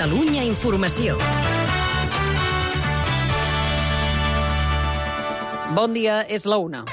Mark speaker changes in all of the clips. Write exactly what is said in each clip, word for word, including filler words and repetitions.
Speaker 1: Catalunya Informació.
Speaker 2: Bon dia, és la una.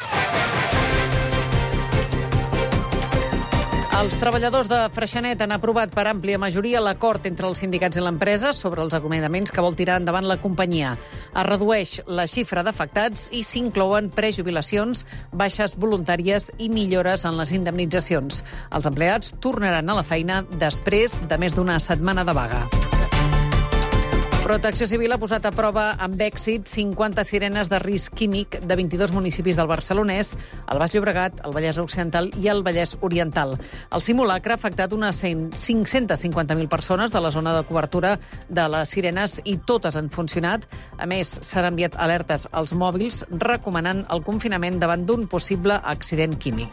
Speaker 2: Els treballadors de Freixenet han aprovat per àmplia majoria l'acord entre els sindicats i l'empresa sobre els acomiadaments que vol tirar endavant la companyia. Es redueix la xifra d'afectats i s'inclouen prejubilacions, baixes voluntàries i millores en les indemnitzacions. Els empleats tornaran a la feina després de més d'una setmana de vaga. Protecció Civil ha posat a prova amb èxit cinquanta sirenes de risc químic de vint-i-dos municipis del Barcelonès, el Baix Llobregat, el Vallès Occidental i el Vallès Oriental. El simulacre ha afectat unes cinc-centes cinquanta mil persones de la zona de cobertura de les sirenes i totes han funcionat. A més, s'han enviat alertes als mòbils recomanant el confinament davant d'un possible accident químic.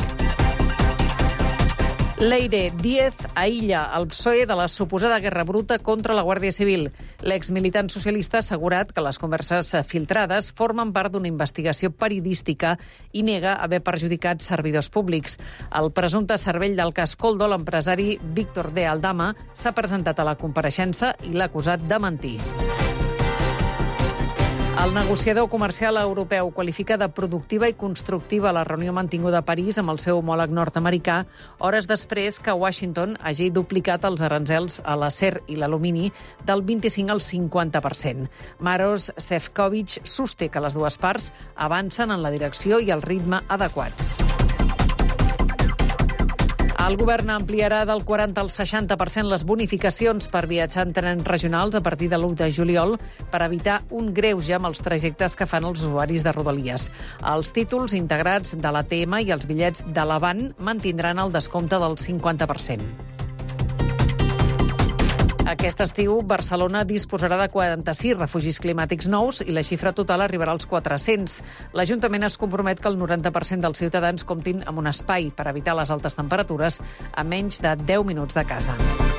Speaker 2: Leire Díez aïlla el P S O E de la suposada guerra bruta contra la Guàrdia Civil. L'exmilitant socialista ha assegurat que les converses filtrades formen part d'una investigació periodística i nega haver perjudicat servidors públics. El presumpte cervell del cas Koldo, l'empresari Víctor de Aldama, s'ha presentat a la compareixença i l'ha acusat de mentir. El negociador comercial europeu qualifica de productiva i constructiva la reunió mantinguda a París amb el seu homòleg nord-americà, hores després que Washington hagi duplicat els aranzels a l'acer i l'alumini del vint-i-cinc al cinquanta per cent. Maros Sefcovic sosté que les dues parts avancen en la direcció i el ritme adequats. El govern ampliarà del quaranta al seixanta per cent les bonificacions per viatjar en trens regionals a partir de l'u de juliol per evitar un greuge amb els trajectes que fan els usuaris de Rodalies. Els títols integrats de l'A T M i els bitllets de l'Avant mantindran el descompte del cinquanta per cent. Aquest estiu, Barcelona disposarà de quaranta-sis refugis climàtics nous i la xifra total arribarà als quatre-cents. L'Ajuntament es compromet que el noranta per cent dels ciutadans comptin amb un espai per evitar les altes temperatures a menys de deu minuts de casa.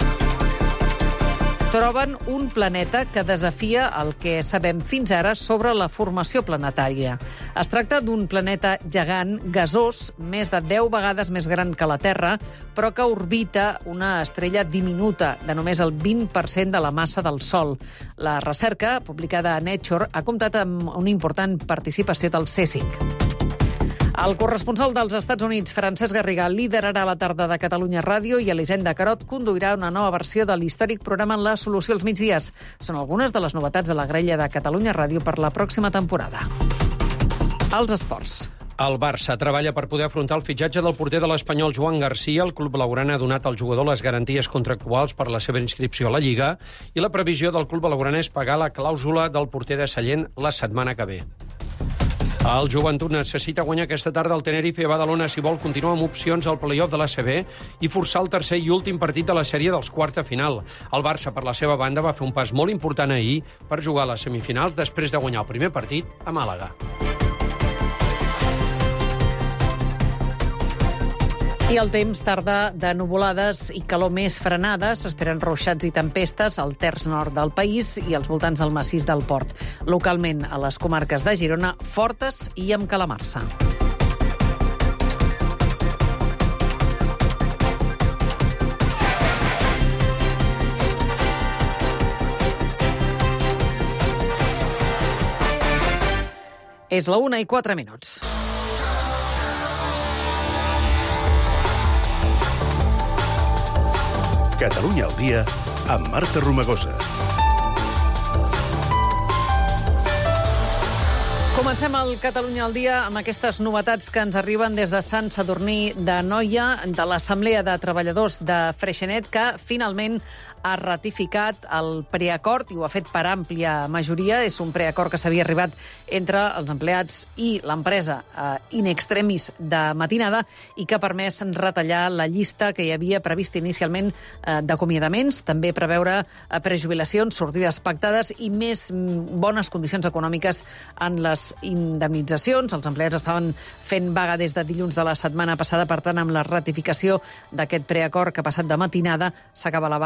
Speaker 2: Troben un planeta que desafia el que sabem fins ara sobre la formació planetària. Es tracta d'un planeta gegant, gasós, més de deu vegades més gran que la Terra, però que orbita una estrella diminuta, de només el vint per cent de la massa del Sol. La recerca, publicada a Nature, ha comptat amb una important participació del CSIC. El corresponsal dels Estats Units, Francesc Garriga, liderarà la tarda de Catalunya Ràdio i Elisenda Carot conduirà una nova versió de l'històric programa La Solució als migdies. Són algunes de les novetats de la grella de Catalunya Ràdio per la pròxima temporada. Els esports.
Speaker 3: El Barça treballa per poder afrontar el fitxatge del porter de l'Espanyol Joan Garcia. El club blaugrana ha donat al jugador les garanties contractuals per la seva inscripció a la Lliga i la previsió del club blaugrana és pagar la clàusula del porter de Sallent la setmana que ve. El Joventut necessita guanyar aquesta tarda al Tenerife a Badalona si vol continuar amb opcions al play-off de l'A C B i forçar el tercer i últim partit de la sèrie dels quarts de final. El Barça, per la seva banda, va fer un pas molt important ahir per jugar a les semifinals després de guanyar el primer partit a Màlaga.
Speaker 2: I el temps tarda de nuvolades i calor més frenada. S'esperen ruixats i tempestes al terç nord del país i als voltants del massís del Port. Localment, a les comarques de Girona, fortes i amb calamarsa. És la una i quatre minuts.
Speaker 4: Catalunya al dia amb Marta Romagosa.
Speaker 2: Comencem el Catalunya al dia amb aquestes novetats que ens arriben des de Sant Sadurní d'Anoia, de l'Assemblea de Treballadors de Freixenet, que finalment ha ratificat el preacord i ho ha fet per àmplia majoria. És un preacord que s'havia arribat entre els empleats i l'empresa eh, in extremis de matinada i que ha permès retallar la llista que hi havia prevista inicialment eh, d'acomiadaments, també preveure eh, prejubilacions, sortides pactades i més mm, bones condicions econòmiques en les indemnitzacions. Els empleats estaven fent vaga des de dilluns de la setmana passada, per tant, amb la ratificació d'aquest preacord que ha passat de matinada, s'acaba la vaga i ja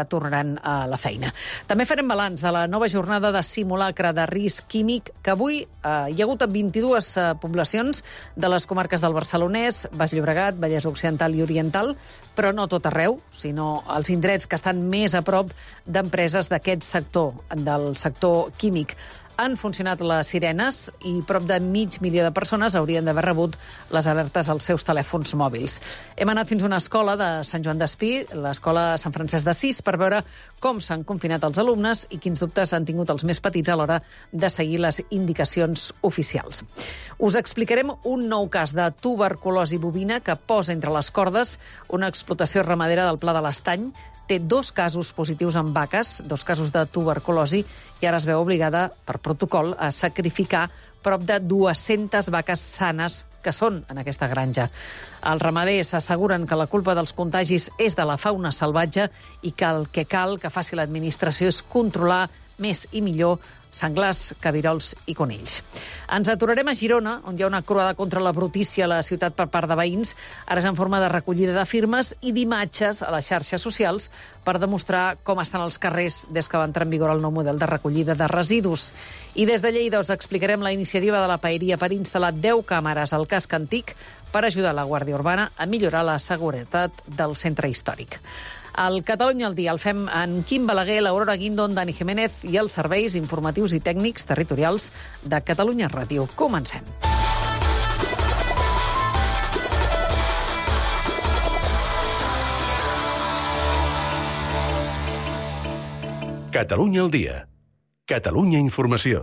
Speaker 2: ja tornaran a la feina. També farem balanç de la nova jornada de simulacre de risc químic, que avui eh, hi ha hagut vint-i-dues eh, poblacions de les comarques del Barcelonès, Baix Llobregat, Vallès Occidental i Oriental, però no tot arreu, sinó als indrets que estan més a prop d'empreses d'aquest sector, del sector químic. Han funcionat les sirenes i prop de mig milió de persones haurien d'haver rebut les alertes als seus telèfons mòbils. Hem anat fins a una escola de Sant Joan d'Espí, l'escola Sant Francesc d'Assís, per veure com s'han confinat els alumnes i quins dubtes han tingut els més petits a l'hora de seguir les indicacions oficials. Us explicarem un nou cas de tuberculosi bovina que posa entre les cordes una explotació ramadera del Pla de l'Estany. Té dos casos positius en vaques, dos casos de tuberculosi, i ara es veu obligada, per protocol, a sacrificar prop de dues-centes vaques sanes que són en aquesta granja. Els ramaders asseguren que la culpa dels contagis és de la fauna salvatge i que el que cal que faci l'administració és controlar més i millor senglars, cabirols i conills. Ens aturarem a Girona, on hi ha una croada contra la brutícia a la ciutat per part de veïns. Ara és en forma de recollida de firmes i d'imatges a les xarxes socials per demostrar com estan els carrers des que va entrar en vigor el nou model de recollida de residus. I des de Lleida us explicarem la iniciativa de la Paeria per instal·lar deu càmeres al casc antic per ajudar la Guàrdia Urbana a millorar la seguretat del centre històric. El Catalunya al dia el fem en Quim Balaguer, l'Aurora Guindo, en Dani Jiménez i els serveis informatius i tècnics territorials de Catalunya Ràdio. Comencem.
Speaker 4: Catalunya al dia. Catalunya Informació.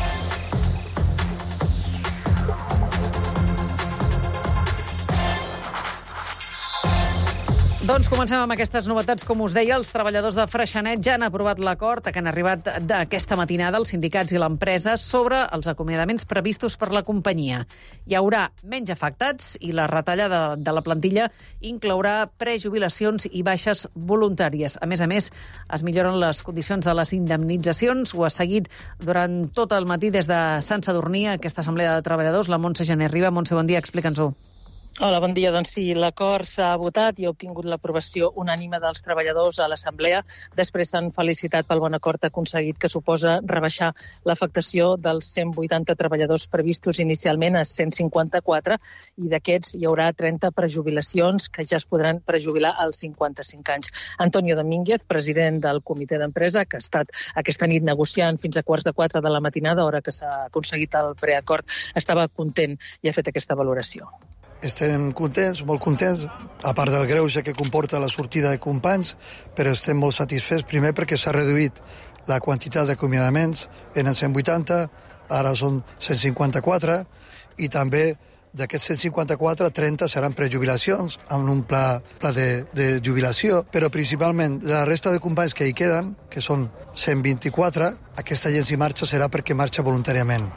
Speaker 2: Doncs comencem amb aquestes novetats. Com us deia, els treballadors de Freixenet ja han aprovat l'acord que han arribat d'aquesta matinada els sindicats i l'empresa sobre els acomiadaments previstos per la companyia. Hi haurà menys afectats i la retallada de la plantilla inclourà prejubilacions i baixes voluntàries. A més a més, es milloren les condicions de les indemnitzacions. Ho ha seguit durant tot el matí des de Sant Sadurní, aquesta assemblea de treballadors. La Montse Gené Riba. Montse, bon dia, explica'ns-ho.
Speaker 1: Hola, bon dia. Doncs sí, l'acord s'ha votat i ha obtingut l'aprovació unànime dels treballadors a l'Assemblea. Després s'han felicitat pel bon acord aconseguit, que suposa rebaixar l'afectació dels cent vuitanta treballadors previstos inicialment a cent cinquanta-quatre, i d'aquests hi haurà trenta prejubilacions que ja es podran prejubilar als cinquanta-cinc anys. Antonio Domínguez, president del comitè d'empresa, que ha estat aquesta nit negociant fins a quarts de quatre de la matinada, hora que s'ha aconseguit el preacord, estava content i ha fet aquesta valoració.
Speaker 5: Estem contents, molt contents, a part del greuge que comporta la sortida de companys, però estem molt satisfets, primer perquè s'ha reduït la quantitat d'acomiadaments, eren cent vuitanta, ara són cent cinquanta-quatre, i també d'aquests cent cinquanta-quatre, trenta seran prejubilacions, amb un pla, pla de, de jubilació, però principalment la resta de companys que hi queden, que són cent vint-i-quatre, aquesta gent si marxa serà perquè marxa voluntàriament.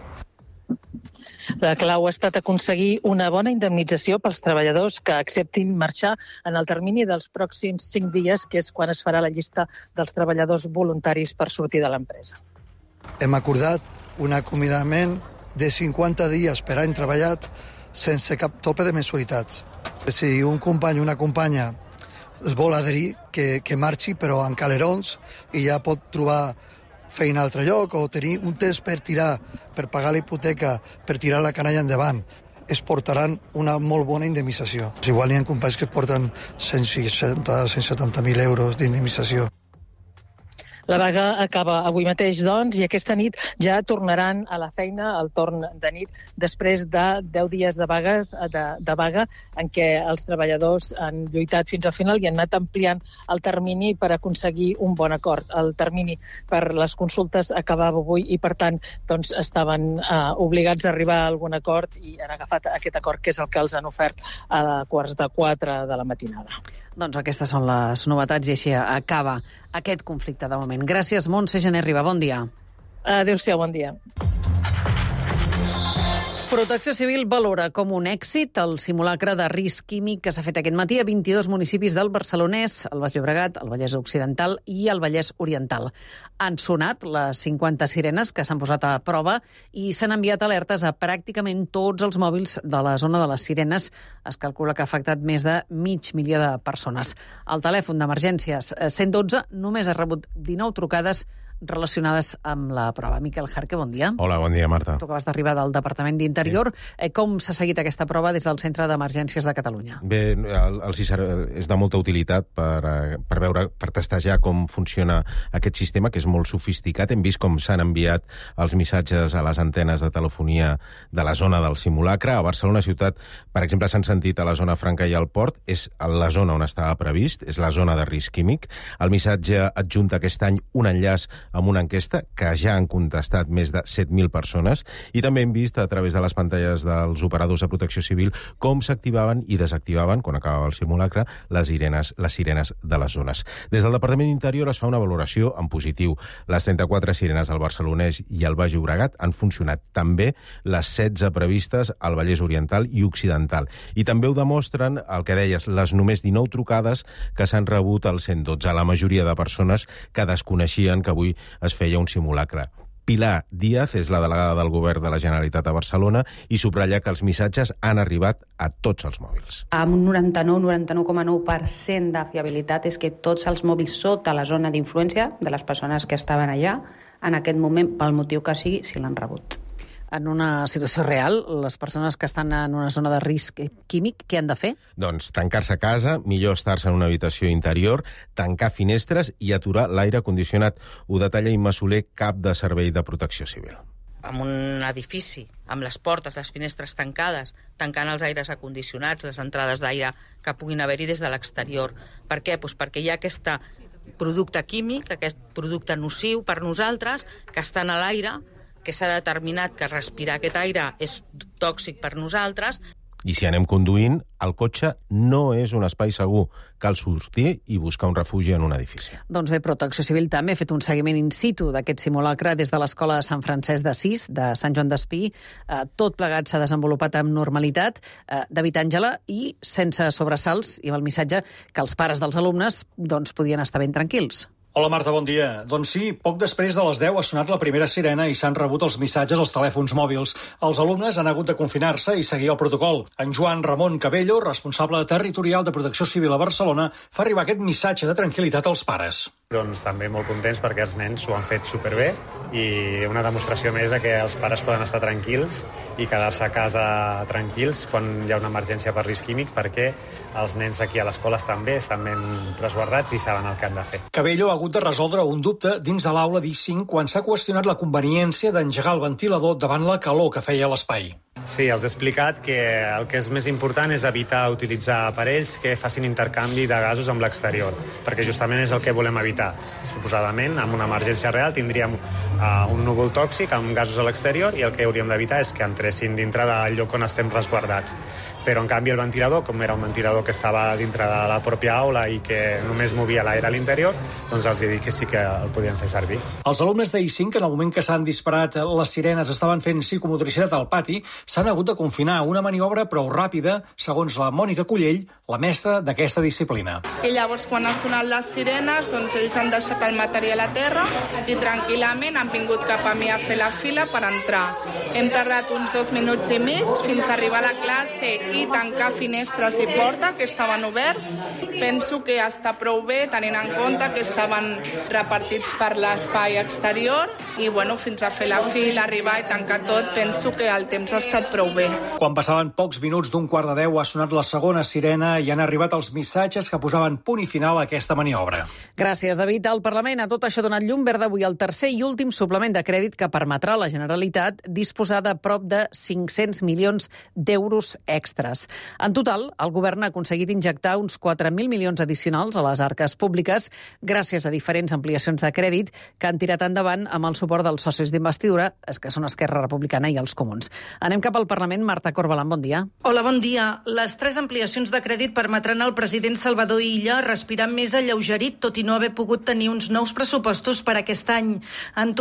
Speaker 1: La clau ha estat aconseguir una bona indemnització pels treballadors que acceptin marxar en el termini dels pròxims cinc dies, que és quan es farà la llista dels treballadors voluntaris per sortir de l'empresa.
Speaker 5: Hem acordat un acomiadament de cinquanta dies per any treballat sense cap tope de mensualitats. Si un company o una companya es vol adherir, que, que marxi, però en calerons, i ja pot trobar feina a altre lloc o tenir un temps per tirar, per pagar la hipoteca, per tirar la canalla endavant, es portaran una molt bona indemnització. Igual hi ha companys que porten cent seixanta, cent setanta mil euros d'indemnització.
Speaker 1: La vaga acaba avui mateix, doncs, i aquesta nit ja tornaran a la feina al torn de nit, després de deu dies de, vagues, de, de vaga en què els treballadors han lluitat fins al final i han anat ampliant el termini per aconseguir un bon acord. El termini per les consultes acabava avui i, per tant, doncs, estaven eh, obligats a arribar a algun acord i han agafat aquest acord, que és el que els han ofert a quarts de quatre de la matinada.
Speaker 2: Doncs aquestes són les novetats i així acaba aquest conflicte de moment. Gràcies, Montse Gené Riba. Bon dia.
Speaker 1: Adéu-siau, bon dia.
Speaker 2: Protecció Civil valora com un èxit el simulacre de risc químic que s'ha fet aquest matí a vint-i-dos municipis del Barcelonès, el Baix Llobregat, el Vallès Occidental i el Vallès Oriental. Han sonat les cinquanta sirenes que s'han posat a prova i s'han enviat alertes a pràcticament tots els mòbils de la zona de les sirenes. Es calcula que ha afectat més de mig milió de persones. El telèfon d'emergències cent dotze només ha rebut dinou trucades relacionades amb la prova. Miquel Jarque, bon dia.
Speaker 6: Hola, bon dia, Marta.
Speaker 2: Tu acabes d'arribar del Departament d'Interior. Sí. Com s'ha seguit aquesta prova des del Centre d'Emergències de Catalunya?
Speaker 6: Bé, el, el C I S A R és de molta utilitat per, per veure, per testejar com funciona aquest sistema, que és molt sofisticat. Hem vist com s'han enviat els missatges a les antenes de telefonia de la zona del simulacre. A Barcelona ciutat, per exemple, s'han sentit a la zona franca i al port. És la zona on estava previst, és la zona de risc químic. El missatge adjunta aquest any un enllaç amb una enquesta que ja han contestat més de set mil persones, i també hem vist a través de les pantalles dels operadors de protecció civil com s'activaven i desactivaven, quan acabava el simulacre, les sirenes, les sirenes de les zones. Des del Departament d'Interior es fa una valoració en positiu. Les trenta-quatre sirenes al Barcelonès i al Baix Llobregat han funcionat. També les setze previstes al Vallès Oriental i Occidental. I també ho demostren, el que deies, les només dinou trucades que s'han rebut al cent dotze. La majoria de persones que desconeixien que avui es feia un simulacre. Pilar Díaz és la delegada del Govern de la Generalitat a Barcelona i subratlla que els missatges han arribat a tots els mòbils.
Speaker 7: Amb un noranta-nou noranta-nou coma nou per cent de fiabilitat és que tots els mòbils sota la zona d'influència de les persones que estaven allà, en aquest moment, pel motiu que sigui, si l'han rebut.
Speaker 2: En una situació real, les persones que estan en una zona de risc químic, què han de fer?
Speaker 6: Doncs tancar-se a casa, millor estar-se en una habitació interior, tancar finestres i aturar l'aire condicionat. Ho detalla Imma Soler, cap de Servei de Protecció Civil.
Speaker 8: En un edifici, amb les portes, les finestres tancades, tancant els aires acondicionats, les entrades d'aire que puguin haver-hi des de l'exterior. Per què? Pues perquè hi ha aquest producte químic, aquest producte nociu per nosaltres, que està en l'aire, que s'ha determinat que respirar aquest aire és tòxic per nosaltres.
Speaker 6: I si anem conduint, el cotxe no és un espai segur. Cal sortir i buscar un refugi en un edifici.
Speaker 2: Doncs bé, Protecció Civil també ha fet un seguiment in situ d'aquest simulacre des de l'Escola de Sant Francesc d'Assís, de Sant Joan d'Espí. Eh, tot plegat s'ha desenvolupat amb normalitat, eh, David Àngela, i sense sobresalts, i amb el missatge que els pares dels alumnes doncs, podien estar ben tranquils.
Speaker 9: Hola, Marta, bon dia. Doncs sí, poc després de les deu ha sonat la primera sirena i s'han rebut els missatges als telèfons mòbils. Els alumnes han hagut de confinar-se i seguir el protocol. En Joan Ramon Cabello, responsable territorial de Protecció Civil a Barcelona, fa arribar aquest missatge de tranquil·litat als pares.
Speaker 10: Doncs també molt contents perquè els nens ho han fet superbé i una demostració més de que els pares poden estar tranquils i quedar-se a casa tranquils quan hi ha una emergència per risc químic, perquè els nens aquí a l'escola estan bé, estan ben resguardats i saben el que han de fer.
Speaker 9: Cabello ha hagut de resoldre un dubte dins de l'aula d'I cinc quan s'ha qüestionat la conveniència d'engegar el ventilador davant la calor que feia l'espai.
Speaker 10: Sí, els he explicat que el que és més important és evitar utilitzar aparells que facin intercanvi de gasos amb l'exterior, perquè justament és el que volem evitar. Suposadament, en una emergència real tindríem uh, un núvol tòxic amb gasos a l'exterior i el que hauríem d'evitar és que entressin dintre del lloc on estem resguardats. Però, en canvi, el ventilador, com era un ventilador que estava dintre de la pròpia aula i que només movia l'aire a l'interior, doncs els he dit que sí que el podien fer servir.
Speaker 9: Els alumnes d'I cinc, en el moment que s'han disparat les sirenes, estaven fent psicomotricitat al pati, s'han hagut de confinar, una maniobra prou ràpida, segons la Mònica Cullell, la mestra d'aquesta disciplina.
Speaker 11: I llavors, quan han sonat les sirenes, doncs ells han deixat el material a terra i tranquil·lament han vingut cap a mi a fer la fila per entrar. Hem tardat uns dos minuts i mig fins a arribar a la classe i tancar finestres i porta, que estaven oberts. Penso que està prou bé, tenint en compte que estaven repartits per l'espai exterior i, bueno, fins a fer la fila, arribar i tancar tot, penso que el temps ha estat prou bé.
Speaker 9: Quan passaven pocs minuts d'un quart de deu ha sonat la segona sirena i han arribat els missatges que posaven punt i final a aquesta maniobra.
Speaker 2: Gràcies, David. El Parlament a tot això ha donat llum verda avui al tercer i últim suplement de crèdit que permetrà a la Generalitat disposar de prop de cinc-cents milions d'euros extres. En total, el govern ha aconseguit injectar uns quatre mil milions addicionals a les arques públiques gràcies a diferents ampliacions de crèdit que han tirat endavant amb el suport dels socis d'investidura, que són Esquerra Republicana i els Comuns. Anem cap al Parlament. Marta Corbalan, bon dia.
Speaker 12: Hola, bon dia. Les tres ampliacions de crèdit permetran al president Salvador Illa respirar més alleugerit, tot i no haver pogut tenir uns nous pressupostos per aquest any. En total,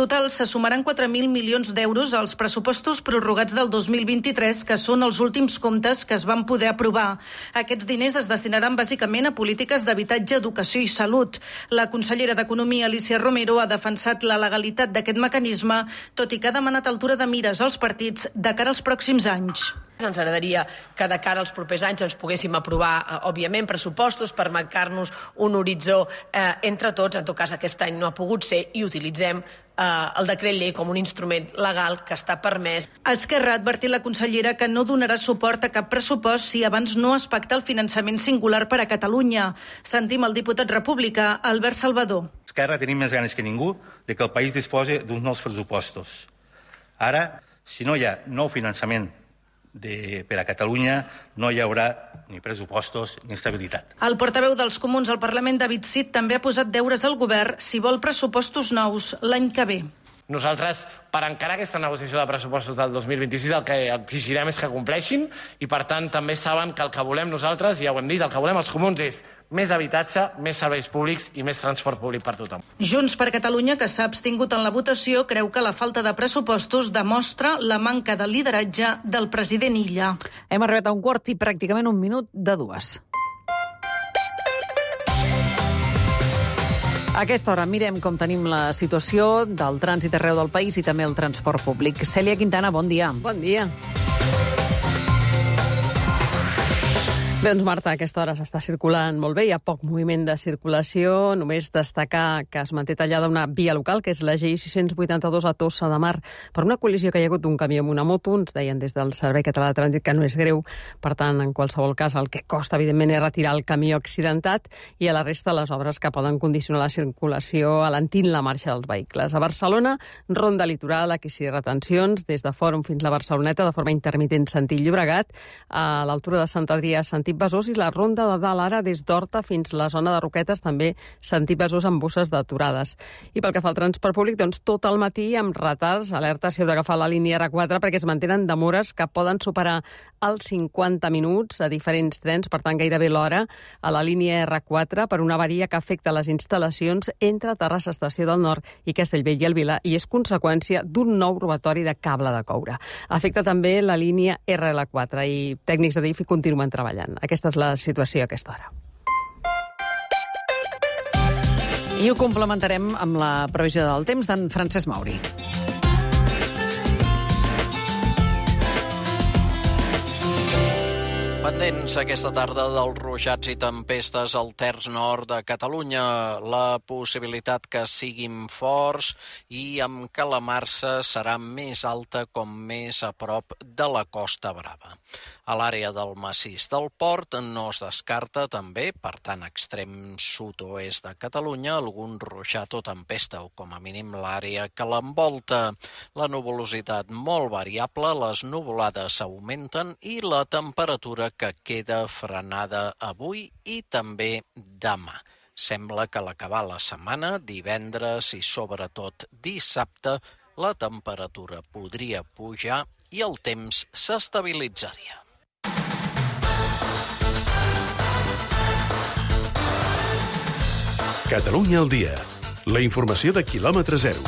Speaker 12: total se sumaran quatre mil milions d'euros als pressupostos prorrogats del dos mil vint-i-tres, que són els últims comptes que es van poder aprovar. Aquests diners es destinaran bàsicament a polítiques d'habitatge, educació i salut. La consellera d'Economia, Alicia Romero, ha defensat la legalitat d'aquest mecanisme, tot i que ha demanat altura de mires als partits de cara als pròxims anys.
Speaker 13: Ens agradaria que de cara als propers anys ens poguéssim aprovar, eh, òbviament, pressupostos per marcar-nos un horitzó eh, entre tots. En tot cas, aquest any no ha pogut ser i utilitzem eh, el decret llei com un instrument legal que està permès.
Speaker 12: Esquerra ha advertit la consellera que no donarà suport a cap pressupost si abans no es pacta el finançament singular per a Catalunya. Sentim el diputat republicà, Albert Salvador.
Speaker 14: Esquerra tenim més ganes que ningú de que el país disposi d'uns nous pressupostos. Ara, si no hi ha nou finançament De, per a Catalunya, no hi haurà ni pressupostos ni estabilitat.
Speaker 12: El portaveu dels Comuns al Parlament, David Cid, també ha posat deures al govern si vol pressupostos nous l'any que ve.
Speaker 15: Nosaltres, per encarar aquesta negociació de pressupostos del dos mil vint-i-sis, el que exigirem és que compleixin i, per tant, també saben que el que volem nosaltres, ja ho hem dit, el que volem els comuns és més habitatge, més serveis públics i més transport públic per tothom.
Speaker 12: Junts per Catalunya, que s'ha abstingut en la votació, creu que la falta de pressupostos demostra la manca de lideratge del president Illa.
Speaker 2: Hem arribat a un quart i pràcticament un minut de dues. A aquesta hora mirem com tenim la situació del trànsit arreu del país i també el transport públic. Cèlia Quintana, bon dia.
Speaker 16: Bon dia. Bé, doncs Marta, a aquesta hora s'està circulant molt bé, hi ha poc moviment de circulació, només destacar que es manté tallada una via local, que és la G I sis-cents vuitanta-dos a Tossa de Mar, per una col·lisió que hi ha hagut d'un camió amb una moto. Ens deien des del Servei Català de Trànsit que no és greu, per tant, en qualsevol cas, el que costa, evidentment, és retirar el camió accidentat i a la resta les obres que poden condicionar la circulació alentint la marxa dels vehicles. A Barcelona, ronda litoral, aquí sí, retencions, des de Fòrum fins a Barceloneta, de forma intermitent sentit Llobregat, a l'altura de Sant Adrià, sentit Besòs, i la ronda de dalt ara des d'Horta fins a la zona de Roquetes, també sentit Besòs amb busses d'aturades. I pel que fa al transport públic, doncs tot el matí amb retards, alerta si heu d'agafar la línia R quatre perquè es mantenen demores que poden superar els cinquanta minuts a diferents trens, per tant gairebé l'hora a la línia R quatre per una avaria que afecta les instal·lacions entre Terrassa Estació del Nord i Castellbell i el Vilar i és conseqüència d'un nou robatori de cable de coure. Afecta també la línia R L quatre i tècnics de D I F I continuen treballant. Aquesta és la situació a aquesta hora.
Speaker 2: I ho complementarem amb la previsió del temps d'en Francesc Mauri.
Speaker 17: Pendents aquesta tarda dels ruixats i tempestes al terç nord de Catalunya. La possibilitat que siguin forts i amb calamarsa serà més alta com més a prop de la Costa Brava. A l'àrea del massís del Port no es descarta també, per tant, extrem sud-oest de Catalunya, algun ruixat o tempesta o com a mínim l'àrea que l'envolta. La nuvolositat molt variable, les nuvolades augmenten i la temperatura que queda frenada avui i també demà. Sembla que a l'acabar la setmana, divendres i sobretot dissabte, la temperatura podria pujar i el temps s'estabilitzaria.
Speaker 4: Catalunya al dia. La informació de quilòmetre zero.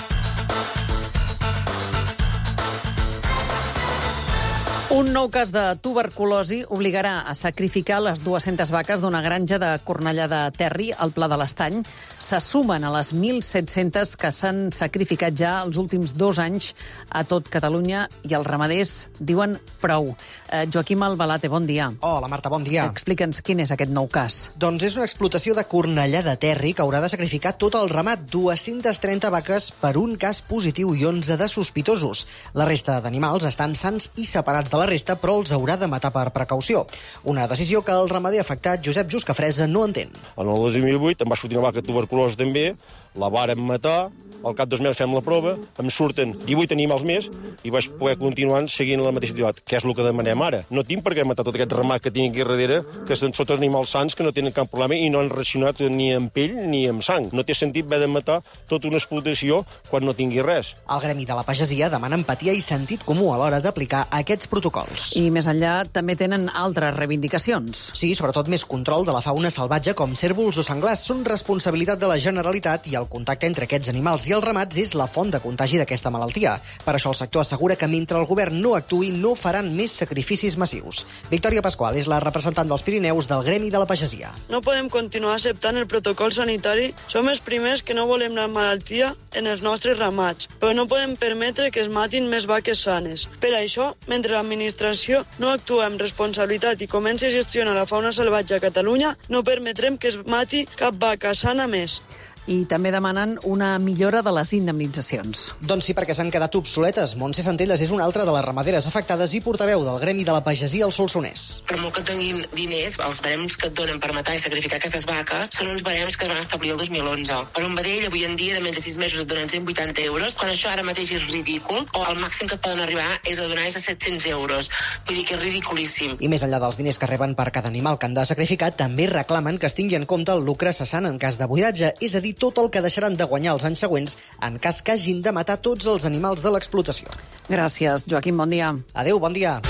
Speaker 2: Un nou cas de tuberculosi obligarà a sacrificar les dues-centes vaques d'una granja de Cornellà de Terri, al Pla de l'Estany. Se sumen a les mil set-cents que s'han sacrificat ja els últims dos anys a tot Catalunya i els ramaders diuen prou. Eh, Joaquim Albalate, bon dia.
Speaker 18: Hola, Marta, bon dia.
Speaker 2: Explica'ns quin és aquest nou cas.
Speaker 18: Doncs és una explotació de Cornellà de Terri que haurà de sacrificar tot el ramat, dues-centes trenta vaques per un cas positiu i onze de sospitosos. La resta d'animals estan sans i separats de la resta, però els haurà de matar per precaució. Una decisió que el ramader afectat, Josep Juscafresa, no entén.
Speaker 19: En el dos mil vuit em va sortir una vaca tuberculosa també, la vàrem matar, al cap dos mesos fem la prova, em surten divuit animals més i vaig poder continuar seguint la mateixa activitat, que és el que demanem ara. No tinc per què matar tot aquest ramat que tinc aquí darrere, que són tots animals sans que no tenen cap problema i no han reaccionat ni amb pell ni amb sang. No té sentit haver de matar tota una explotació quan no tingui res.
Speaker 18: El Gremi de la Pagesia demana empatia i sentit comú a l'hora d'aplicar aquests protocols.
Speaker 2: I més enllà també tenen altres reivindicacions.
Speaker 18: Sí, sobretot més control de la fauna salvatge com cérvols o senglars. Són responsabilitat de la Generalitat i el contacte entre aquests animals i els ramats és la font de contagi d'aquesta malaltia. Per això el sector assegura que mentre el govern no actuï no faran més sacrificis massius. Victòria Pasqual és la representant dels Pirineus del Gremi de la Pagesia.
Speaker 20: No podem continuar acceptant el protocol sanitari. Som els primers que no volem la malaltia en els nostres ramats, però no podem permetre que es matin més vaques sanes. Per això, mentre l'administració no actua amb responsabilitat i comenci a gestionar la fauna salvatge a Catalunya, no permetrem que es mati cap vaca sana més.
Speaker 2: I també demanen una millora de les indemnitzacions.
Speaker 18: Doncs sí, perquè s'han quedat obsoletes. Montse Centelles és una altra de les ramaderes afectades i portaveu del Gremi de la Pagesia al Solsonès.
Speaker 21: Per molt que tinguin diners, els barems que et donen per matar i sacrificar aquestes vaques són uns barems que es van establir el dos mil onze. Per un vedell, avui en dia, de menys de sis mesos et donen cent vuitanta euros, quan això ara mateix és ridícul, o el màxim que et poden arribar és a donar és de set-cents euros. Vull dir que és ridiculíssim.
Speaker 18: I més enllà dels diners que reben per cada animal que han de sacrificar, també reclamen que es tingui en compte el lucre cessant en cas de buidatge, és a dir, tot el que deixaran de guanyar els anys següents en cas que hagin de matar tots els animals de l'explotació.
Speaker 2: Gràcies, Joaquim, bon dia.
Speaker 18: Adéu, bon dia.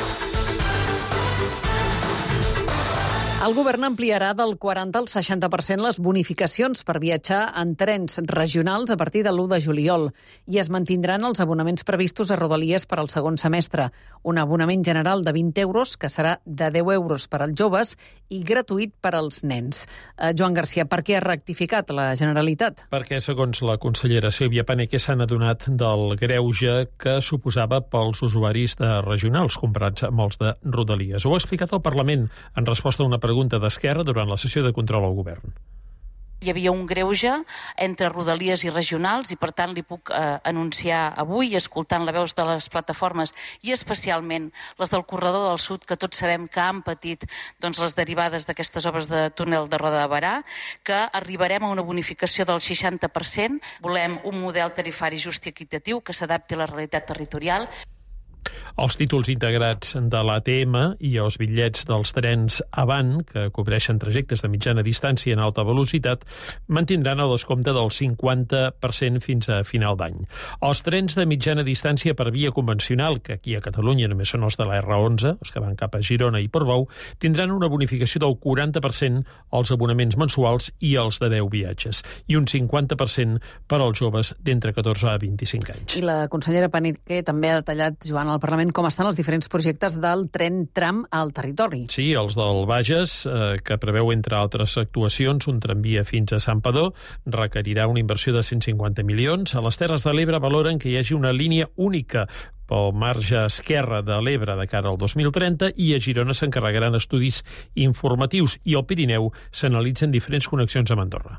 Speaker 2: El govern ampliarà del quaranta al seixanta per cent les bonificacions per viatjar en trens regionals a partir de l'u de juliol i es mantindran els abonaments previstos a Rodalies per al segon semestre. Un abonament general de vint euros, que serà de deu euros per als joves i gratuït per als nens. Eh, Joan Garcia, per què ha rectificat la Generalitat?
Speaker 22: Perquè, segons la consellera Sílvia Paneque, s'han adonat del greuge que suposava pels usuaris de regionals comprats amb els de Rodalies. Ho ha explicat al Parlament en resposta a una pregunta d'Esquerra durant la sessió de control al govern.
Speaker 23: Hi havia un greuge entre Rodalies i regionals i, per tant, li puc eh, anunciar avui, escoltant la veus de les plataformes i especialment les del Corredor del Sud, que tots sabem que han patit doncs, les derivades d'aquestes obres de túnel de Roda de Barà, que arribarem a una bonificació del seixanta per cent. Volem un model tarifari just i equitatiu que s'adapti a la realitat territorial.
Speaker 22: Els títols integrats de l'A T M i els bitllets dels trens Avant, que cobreixen trajectes de mitjana distància en alta velocitat, mantindran el descompte del cinquanta per cent fins a final d'any. Els trens de mitjana distància per via convencional, que aquí a Catalunya només són els de la erre onze, els que van cap a Girona i Portbou, tindran una bonificació del quaranta per cent als abonaments mensuals i els de deu viatges, i un cinquanta per cent per als joves d'entre catorze a vint-i-cinc anys.
Speaker 2: I la consellera Paneque també ha detallat, Joan, al Parlament, com estan els diferents projectes del tren tram al territori.
Speaker 22: Sí, els del Bages, eh, que preveu, entre altres actuacions, un tramvia fins a Santpedor, requerirà una inversió de cent cinquanta milions. A les Terres de l'Ebre valoren que hi hagi una línia única pel marge esquerre de l'Ebre de cara al dos mil trenta i a Girona s'encarregaran estudis informatius i al Pirineu s'analitzen diferents connexions amb Andorra.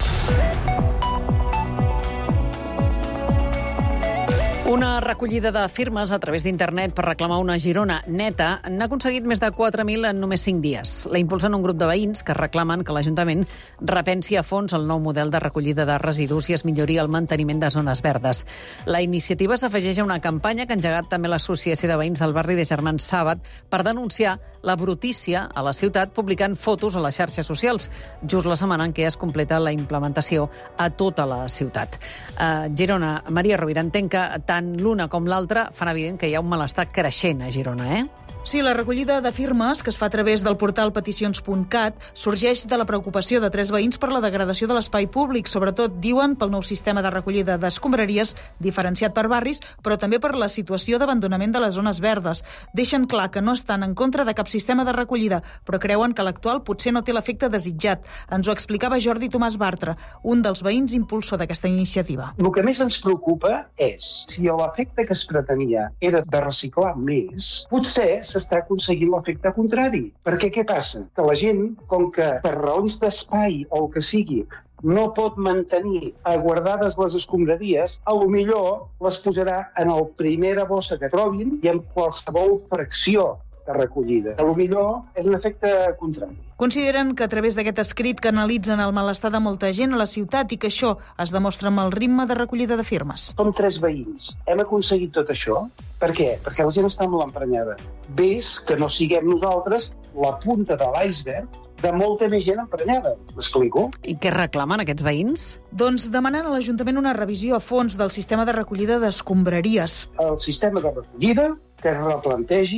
Speaker 2: Una recollida de firmes a través d'internet per reclamar una Girona neta n'ha aconseguit més de quatre mil en només cinc dies. La impulsen un grup de veïns que reclamen que l'Ajuntament repensi a fons el nou model de recollida de residus i es millori el manteniment de zones verdes. La iniciativa s'afegeix a una campanya que ha engegat també l'Associació de Veïns del barri de Germans Sàbat per denunciar la brutícia a la ciutat publicant fotos a les xarxes socials, just la setmana en què es completa la implementació a tota la ciutat. A Girona, Maria Rovira, entenc que tant l'una com l'altra fan evident que hi ha un malestar creixent a Girona, eh?
Speaker 24: Sí, la recollida de firmes, que es fa a través del portal peticions punt cat, sorgeix de la preocupació de tres veïns per la degradació de l'espai públic, sobretot, diuen, pel nou sistema de recollida d'escombraries, diferenciat per barris, però també per la situació d'abandonament de les zones verdes. Deixen clar que no estan en contra de cap sistema de recollida, però creuen que l'actual potser no té l'efecte desitjat. Ens ho explicava Jordi Tomàs Bartra, un dels veïns impulsor d'aquesta iniciativa.
Speaker 25: El que més ens preocupa és si l'efecte que es pretenia era de reciclar més, potser s'està aconseguint l'efecte contrari. Perquè què passa? Que la gent, com que per raons d'espai o el que sigui, no pot mantenir guardades les escombraries, a lo millor les posarà en el primera bossa que trobin i en qualsevol fracció de recollida. A lo millor és un efecte contrari.
Speaker 24: Consideren que a través d'aquest escrit canalitzen el malestar de molta gent a la ciutat i que això es demostra amb el ritme de recollida de firmes.
Speaker 25: Som tres veïns. Hem aconseguit tot això. Per què? Perquè la gent està molt emprenyada. Ves que no siguem nosaltres la punta de l'iceberg de molta més gent emprenyada. M'explico?
Speaker 2: I què reclamen aquests veïns?
Speaker 24: Doncs demanen a l'Ajuntament una revisió a fons del sistema de recollida d'escombraries.
Speaker 25: El sistema de recollida que es replantegi,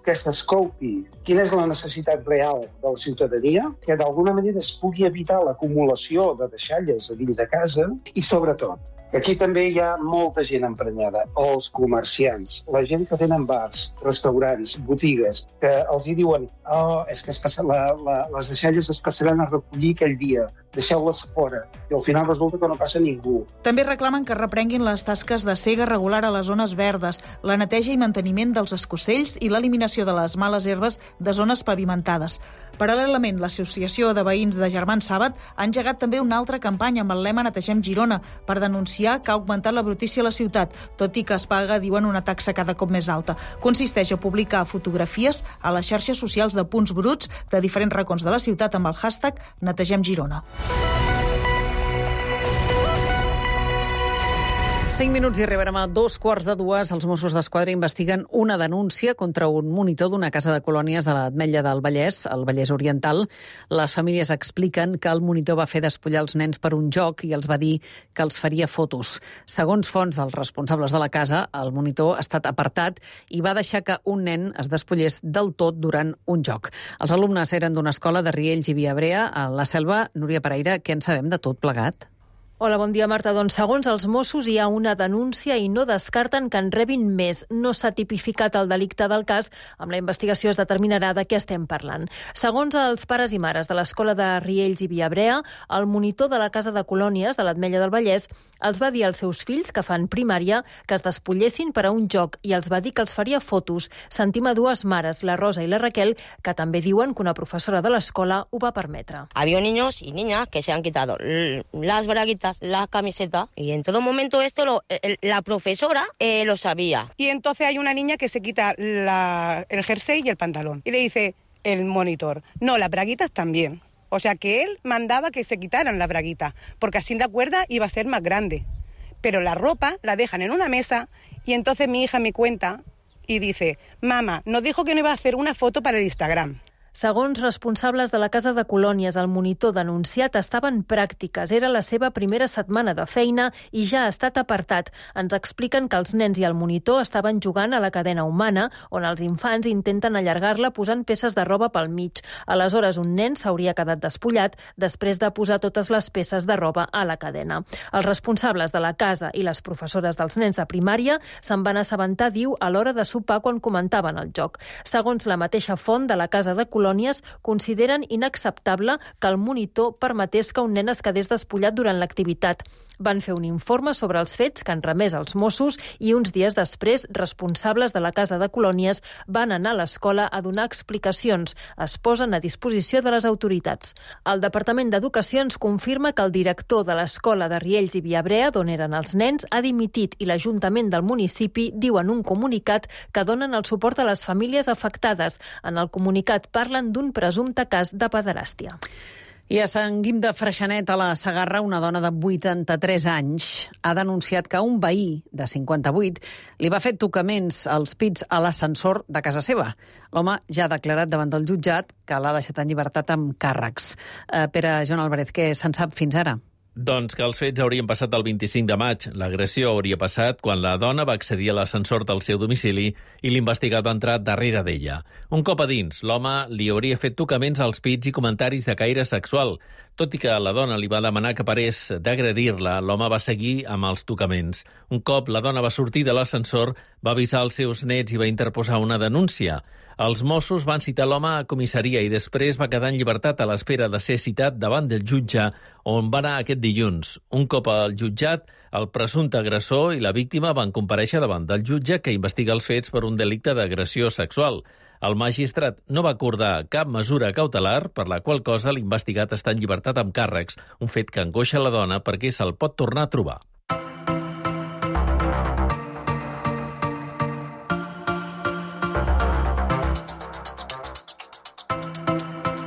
Speaker 25: que s'escolti quina és la necessitat real de la ciutadania, que d'alguna manera es pugui evitar l'acumulació de deixalles a dins de casa i, sobretot, que aquí també hi ha molta gent emprenyada, els comerciants, la gent que tenen bars, restaurants, botigues, que els hi diuen oh, és que es passa, la, la, les deixalles es passaran a recollir aquell dia, deixeu-les fora, i al final resulta que no passa ningú.
Speaker 24: També reclamen que reprenguin les tasques de sega regular a les zones verdes, la neteja i manteniment dels escossells i l'eliminació de les males herbes de zones pavimentades. Paral·lelament, l'Associació de Veïns de Germans Sàbat ha engegat també una altra campanya amb el lema Netegem Girona per denunciar que ha augmentat la brutícia a la ciutat, tot i que es paga, diuen, una taxa cada cop més alta. Consisteix a publicar fotografies a les xarxes socials de punts bruts de diferents racons de la ciutat amb el hashtag Netegem Girona.
Speaker 2: Cinc minuts i arribarem a dos quarts de dues. Els Mossos d'Esquadra investiguen una denúncia contra un monitor d'una casa de colònies de l'Ametlla del Vallès, al Vallès Oriental. Les famílies expliquen que el monitor va fer despullar els nens per un joc i els va dir que els faria fotos. Segons fonts dels responsables de la casa, el monitor ha estat apartat i va deixar que un nen es despullés del tot durant un joc. Els alumnes eren d'una escola de Riells i Viabrea, a la Selva. Núria Pereira, què en sabem de tot plegat?
Speaker 1: Hola, bon dia, Marta. Doncs segons els Mossos hi ha una denúncia i no descarten que en rebin més. No s'ha tipificat el delicte del cas. Amb la investigació es determinarà de què estem parlant. Segons els pares i mares de l'escola de Riells i Viabrea, el monitor de la casa de colònies de l'Ametlla del Vallès els va dir als seus fills, que fan primària, que es despullessin per a un joc i els va dir que els faria fotos. Sentim a dues mares, la Rosa i la Raquel, que també diuen que una professora de l'escola ho va permetre.
Speaker 3: Había niños y niñas que se han quitado las braguitas, la camiseta, y en todo momento esto lo, el, la profesora eh, lo sabía.
Speaker 5: Y entonces hay una niña que se quita la, el jersey y el pantalón y le dice el monitor, no, las braguitas también. O sea que él mandaba que se quitaran las braguitas, porque así la cuerda iba a ser más grande. Pero la ropa la dejan en una mesa y entonces mi hija me cuenta y dice, mamá, nos dijo que no iba a hacer una foto para el Instagram.
Speaker 1: Segons responsables de la casa de colònies, el monitor denunciat estava en pràctiques. Era la seva primera setmana de feina i ja ha estat apartat. Ens expliquen que els nens i el monitor estaven jugant a la cadena humana, on els infants intenten allargar-la posant peces de roba pel mig. Aleshores, un nen s'hauria quedat despullat després de posar totes les peces de roba a la cadena. Els responsables de la casa i les professores dels nens de primària se'n van assabentar, diu, a l'hora de sopar quan comentaven el joc. Segons la mateixa font de la casa de colònies, consideren inacceptable que el monitor permetés que un nen es quedés despullat durant l'activitat. Van fer un informe sobre els fets que han remès als Mossos i uns dies després, responsables de la casa de colònies van anar a l'escola a donar explicacions. Es posen a disposició de les autoritats. El Departament d'Educació ens confirma que el director de l'escola de Riells i Viabrea, d'on eren els nens, ha dimitit i l'Ajuntament del municipi diu en un comunicat que donen el suport a les famílies afectades. En el comunicat parlen d'un presumpte cas de pederàstia.
Speaker 2: I a Sant Guim de Freixenet, a la Segarra, una dona de vuitanta-tres anys ha denunciat que un veí de cinquanta-vuit li va fer tocaments als pits a l'ascensor de casa seva. L'home ja ha declarat davant del jutjat que l'ha deixat en llibertat amb càrrecs. Eh, Pere Joan Álvarez, què se'n sap fins ara?
Speaker 7: Doncs que els fets haurien passat el vint-i-cinc de maig. L'agressió hauria passat quan la dona va accedir a l'ascensor del seu domicili i l'investigat va entrar darrere d'ella. Un cop a dins, l'home li hauria fet tocaments als pits i comentaris de caire sexual. Tot i que la dona li va demanar que parés d'agredir-la, l'home va seguir amb els tocaments. Un cop la dona va sortir de l'ascensor, va avisar els seus nets i va interposar una denúncia. Els Mossos van citar l'home a comissaria i després va quedar en llibertat a l'espera de ser citat davant del jutge, on va anar aquest dilluns. Un cop al jutjat, el presumpte agressor i la víctima van comparèixer davant del jutge que investiga els fets per un delicte d'agressió sexual. El magistrat no va acordar cap mesura cautelar, per la qual cosa l'investigat està en llibertat amb càrrecs, un fet que angoixa la dona perquè se'l pot tornar a trobar.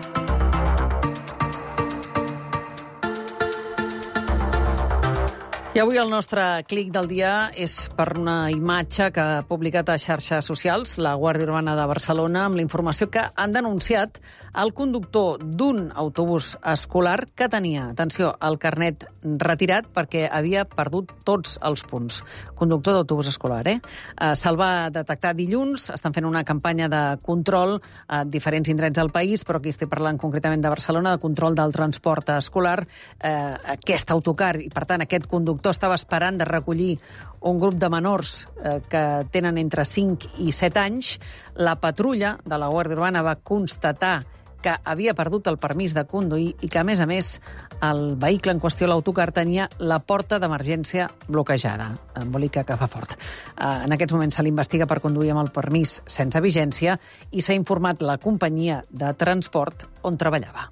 Speaker 2: I I avui el nostre clic del dia és per una imatge que ha publicat a xarxes socials la Guàrdia Urbana de Barcelona amb la informació que han denunciat el conductor d'un autobús escolar que tenia, atenció, el carnet retirat perquè havia perdut tots els punts. Conductor d'autobús escolar, eh? eh Se'l va detectar dilluns, estan fent una campanya de control a diferents indrets del país, però aquí estic parlant concretament de Barcelona, de control del transport escolar. Eh, aquest autocar, i per tant aquest conductor estava esperant de recollir un grup de menors eh, que tenen entre cinc i set anys. La patrulla de la Guàrdia Urbana va constatar que havia perdut el permís de conduir i que, a més a més, el vehicle en qüestió, l'autocar, tenia la porta d'emergència bloquejada. Embolica que fa fort. Eh, en aquests moments se l'investiga per conduir amb el permís sense vigència i s'ha informat la companyia de transport on treballava.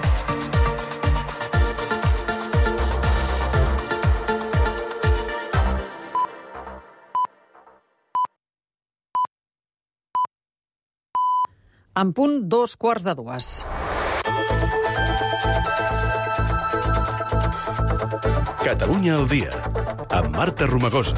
Speaker 2: En punt dos quarts de dues.
Speaker 4: Catalunya al dia, amb Marta Romagosa.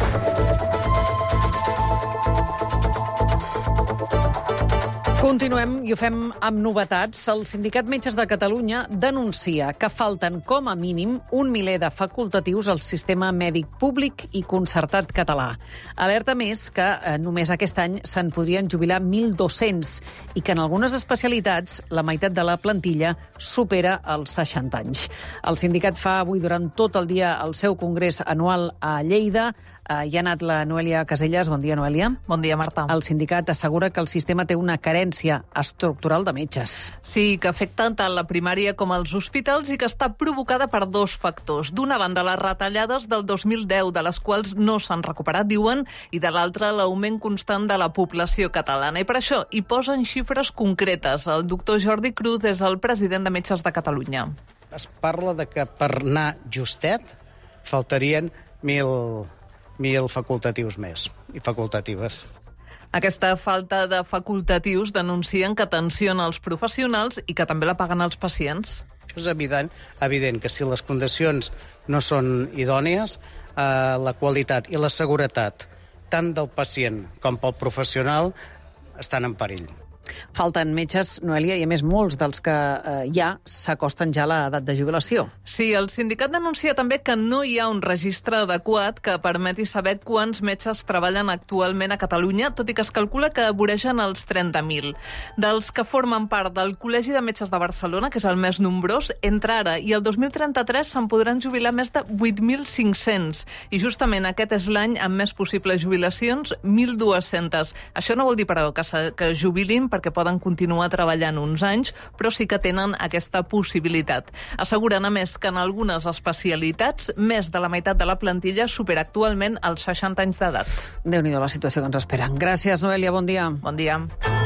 Speaker 2: Continuem i ho fem amb novetats. El Sindicat Metges de Catalunya denuncia que falten com a mínim un miler de facultatius al sistema mèdic públic i concertat català. Alerta més que eh, només aquest any se'n podrien jubilar mil dos-cents i que en algunes especialitats la meitat de la plantilla supera els seixanta anys. El sindicat fa avui durant tot el dia el seu congrés anual a Lleida. Uh, hi ha anat la Noelia Casellas. Bon dia, Noelia.
Speaker 6: Bon dia, Marta.
Speaker 2: El sindicat assegura que el sistema té una carència estructural de metges.
Speaker 6: Sí, que afecta tant la primària com els hospitals i que està provocada per dos factors. D'una banda, les retallades del dos mil deu, de les quals no s'han recuperat, diuen, i de l'altra, l'augment constant de la població catalana. I per això hi posen xifres concretes. El doctor Jordi Cruz és el president de Metges de Catalunya.
Speaker 8: Es parla de que per anar justet faltarien mil... mil facultatius més i facultatives.
Speaker 6: Aquesta falta de facultatius denuncien que tensionen els professionals i que també la paguen els pacients.
Speaker 8: Això és evident, evident que si les condicions no són idònies, eh, la qualitat i la seguretat tant del pacient com pel professional estan en perill.
Speaker 2: Falten metges, Noelia, i a més molts dels que eh, hi ha s'acosten ja a l'edat de jubilació.
Speaker 6: Sí, el sindicat denuncia també que no hi ha un registre adequat que permeti saber quants metges treballen actualment a Catalunya, tot i que es calcula que voregen els trenta mil. Dels que formen part del Col·legi de Metges de Barcelona, que és el més nombrós, entre ara i el dos mil trenta-tres se'n podran jubilar més de vuit mil cinc-cents. I justament aquest és l'any amb més possibles jubilacions, mil dues-centes. Això no vol dir, però, que, se, que jubilin perquè poden continuar treballant uns anys, però sí que tenen aquesta possibilitat. Asseguren, a més, que en algunes especialitats més de la meitat de la plantilla supera actualment els seixanta anys d'edat.
Speaker 2: Déu-n'hi-do la situació que ens espera. Gràcies, Noelia. Bon dia.
Speaker 6: Bon dia.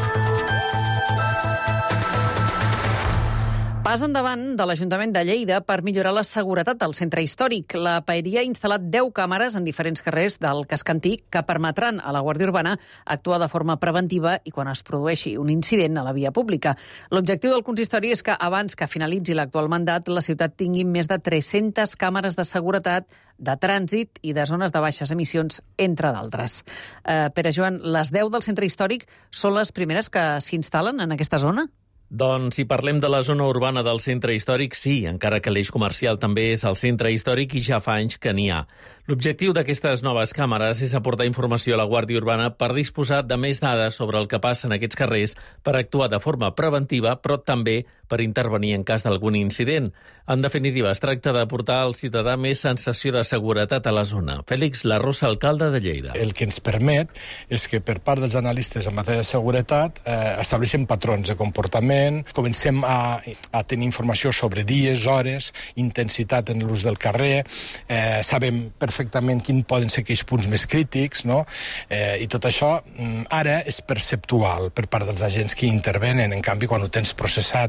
Speaker 2: Pas endavant de l'Ajuntament de Lleida per millorar la seguretat al centre històric. La paeria ha instal·lat deu càmeres en diferents carrers del casc antic que permetran a la Guàrdia Urbana actuar de forma preventiva i quan es produeixi un incident a la via pública. L'objectiu del consistori és que abans que finalitzi l'actual mandat la ciutat tingui més de tres-centes càmeres de seguretat, de trànsit i de zones de baixes emissions, entre d'altres. Eh, Pere Joan, les deu del centre històric són les primeres que s'instal·len en aquesta zona?
Speaker 7: Doncs si parlem de la zona urbana del centre històric, sí, encara que l'eix comercial també és el centre històric i ja fa anys que n'hi ha. L'objectiu d'aquestes noves càmeres és aportar informació a la Guàrdia Urbana per disposar de més dades sobre el que passa en aquests carrers per actuar de forma preventiva, però també per intervenir en cas d'algun incident. En definitiva, es tracta d'aportar al ciutadà més sensació de seguretat a la zona. Fèlix Larrosa, alcalde de Lleida.
Speaker 9: El que ens permet és que per part dels analistes en matèria de seguretat eh, estableixen patrons de comportament, comencem a, a tenir informació sobre dies, hores, intensitat en l'ús del carrer, eh, sabem perfectament quins poden ser aquells punts més crítics, no? Eh, i tot això ara és perceptual per part dels agents que intervenen, en canvi quan ho tens processat.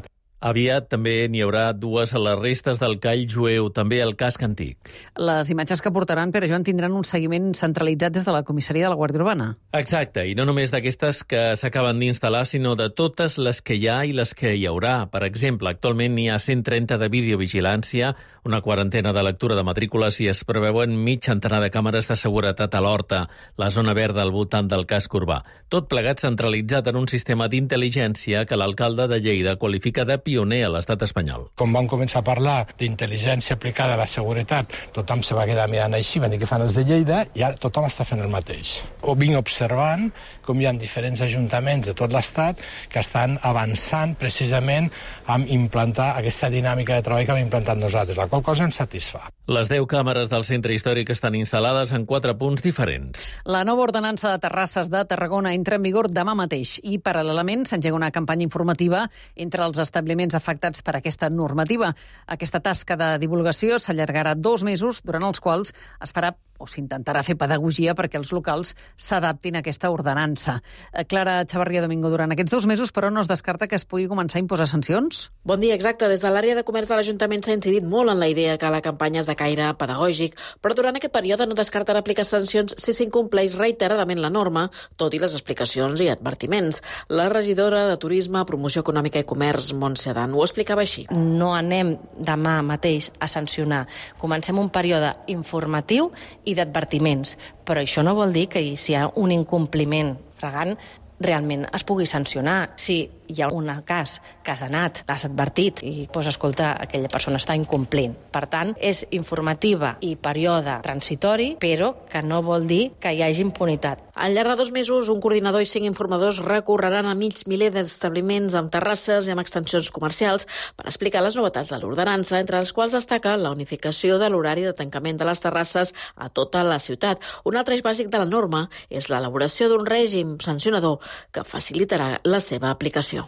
Speaker 7: Aviat també n'hi haurà dues a les restes del call jueu, també al casc antic.
Speaker 2: Les imatges que portaran, Pere Joan, tindran un seguiment centralitzat des de la comissaria de la Guàrdia Urbana.
Speaker 7: Exacte, i no només d'aquestes que s'acaben d'instal·lar, sinó de totes les que hi ha i les que hi haurà. Per exemple, actualment n'hi ha cent trenta de videovigilància, una quarantena de lectura de matrícules i es preveuen mig centenar de càmeres de seguretat a l'Horta, la zona verda al voltant del casc urbà. Tot plegat centralitzat en un sistema d'intel·ligència que l'alcalde de Lleida qualifica de pioner a l'estat espanyol.
Speaker 9: Com vam començar a parlar d'intel·ligència aplicada a la seguretat, tothom se va quedar mirant així, van dir que fan els de Lleida, i ara tothom està fent el mateix. Ho vinc observant com hi ha diferents ajuntaments de tot l'estat que estan avançant precisament amb implantar aquesta dinàmica de treball que hem implantat nosaltres, la qual cosa ens satisfà.
Speaker 7: Les deu càmeres del centre històric estan instal·lades en quatre punts diferents.
Speaker 2: La nova ordenança de terrasses de Tarragona entra en vigor demà mateix i, paral·lelament, s'engega una campanya informativa entre els establiments afectats per aquesta normativa. Aquesta tasca de divulgació s'allargarà dos mesos, durant els quals es farà o s'intentarà fer pedagogia perquè els locals s'adaptin a aquesta ordenança. Clara Xavarria Domingo, durant aquests dos mesos, però, no es descarta que es pugui començar a imposar sancions?
Speaker 10: Bon dia, exacte. Des de l'àrea de comerç de l'Ajuntament s'ha incidit molt en la idea que la campanya és de caire pedagògic, però durant aquest període no descarten aplicar sancions si s'incompleix reiteradament la norma, tot i les explicacions i advertiments. La regidora de Turisme, Promoció Econòmica i Comerç, Montse Adan, ho explicava així.
Speaker 11: No anem demà mateix a sancionar. Comencem un període informatiu i d'advertiments, però això no vol dir que si hi ha un incompliment flagrant realment es pugui sancionar. Si hi ha un cas que has anat, l'has advertit i pues, escolta, aquella persona està incomplint. Per tant, és informativa i període transitori, però que no vol dir que hi hagi impunitat.
Speaker 10: Al llarg de dos mesos, un coordinador i cinc informadors recorreran a mig miler d'establiments amb terrasses i amb extensions comercials per explicar les novetats de l'ordenança, entre les quals destaca la unificació de l'horari de tancament de les terrasses a tota la ciutat. Un altre eix bàsic de la norma és l'elaboració d'un règim sancionador que facilitarà la seva aplicació.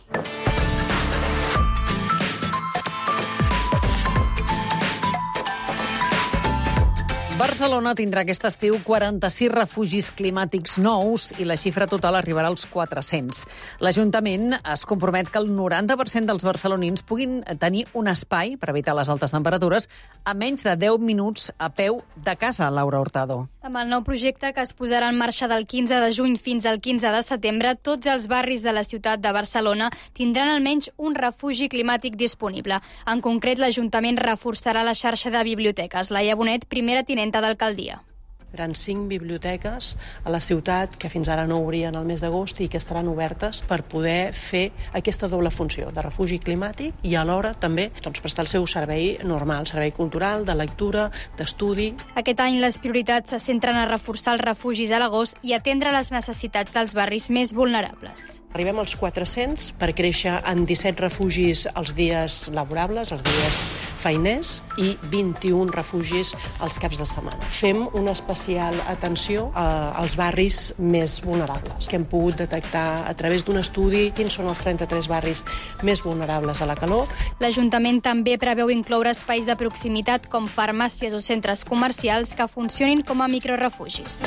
Speaker 2: Barcelona tindrà aquest estiu quaranta-sis refugis climàtics nous i la xifra total arribarà als quatre-cents. L'Ajuntament es compromet que el noranta per cent dels barcelonins puguin tenir un espai per evitar les altes temperatures a menys de deu minuts a peu de casa, Laura Hurtado.
Speaker 13: Amb el nou projecte, que es posarà en marxa del quinze de juny fins al quinze de setembre, tots els barris de la ciutat de Barcelona tindran almenys un refugi climàtic disponible. En concret, l'Ajuntament reforçarà la xarxa de biblioteques. Laia Bonet, primera tinenta d'alcaldia.
Speaker 14: Eren cinc biblioteques a la ciutat que fins ara no obrien el mes d'agost i que estaran obertes per poder fer aquesta doble funció de refugi climàtic i alhora també doncs, prestar el seu servei normal, servei cultural, de lectura, d'estudi.
Speaker 13: Aquest any les prioritats se centren a reforçar els refugis a l'agost i atendre les necessitats dels barris més vulnerables.
Speaker 14: Arribem als quatre-cents per créixer en disset refugis els dies laborables, els dies feiners, i vint-i-un refugis els caps de setmana. Fem una especial atenció als barris més vulnerables, que hem pogut detectar a través d'un estudi quins són els trenta-tres barris més vulnerables a la calor.
Speaker 13: L'Ajuntament també preveu incloure espais de proximitat com farmàcies o centres comercials que funcionin com a microrefugis.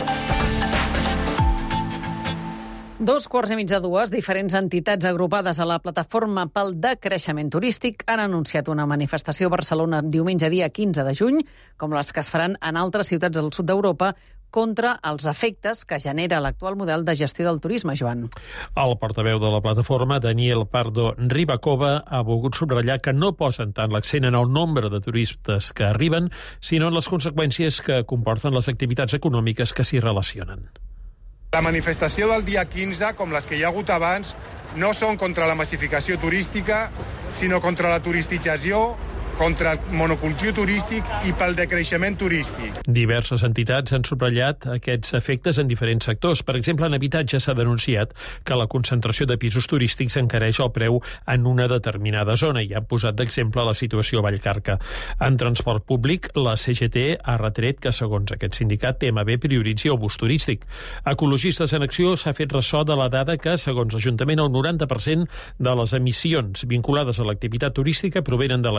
Speaker 2: Dos quarts i mig de dues, diferents entitats agrupades a la Plataforma pel Decreixement Turístic han anunciat una manifestació a Barcelona diumenge dia quinze de juny, com les que es faran en altres ciutats del sud d'Europa, contra els efectes que genera l'actual model de gestió del turisme, Joan.
Speaker 22: El portaveu de la plataforma, Daniel Pardo Ribacova, ha volgut subratllar que no posen tant l'accent en el nombre de turistes que arriben, sinó en les conseqüències que comporten les activitats econòmiques que s'hi relacionen.
Speaker 15: La manifestació del dia quinze, com les que hi ha hagut abans, no són contra la massificació turística, sinó contra la turistització, contra el monocultiu turístic i pel decreixement turístic.
Speaker 22: Diverses entitats han subratllat aquests efectes en diferents sectors. Per exemple, en habitatge s'ha denunciat que la concentració de pisos turístics encareix el preu en una determinada zona i han posat d'exemple la situació a Vallcarca. En transport públic, la C G T ha retret que, segons aquest sindicat, T M B prioritzi el bus turístic. Ecologistes en Acció s'ha fet ressò de la dada que, segons l'Ajuntament, el noranta per cent de les emissions vinculades a l'activitat turística provenen de l'aeroport.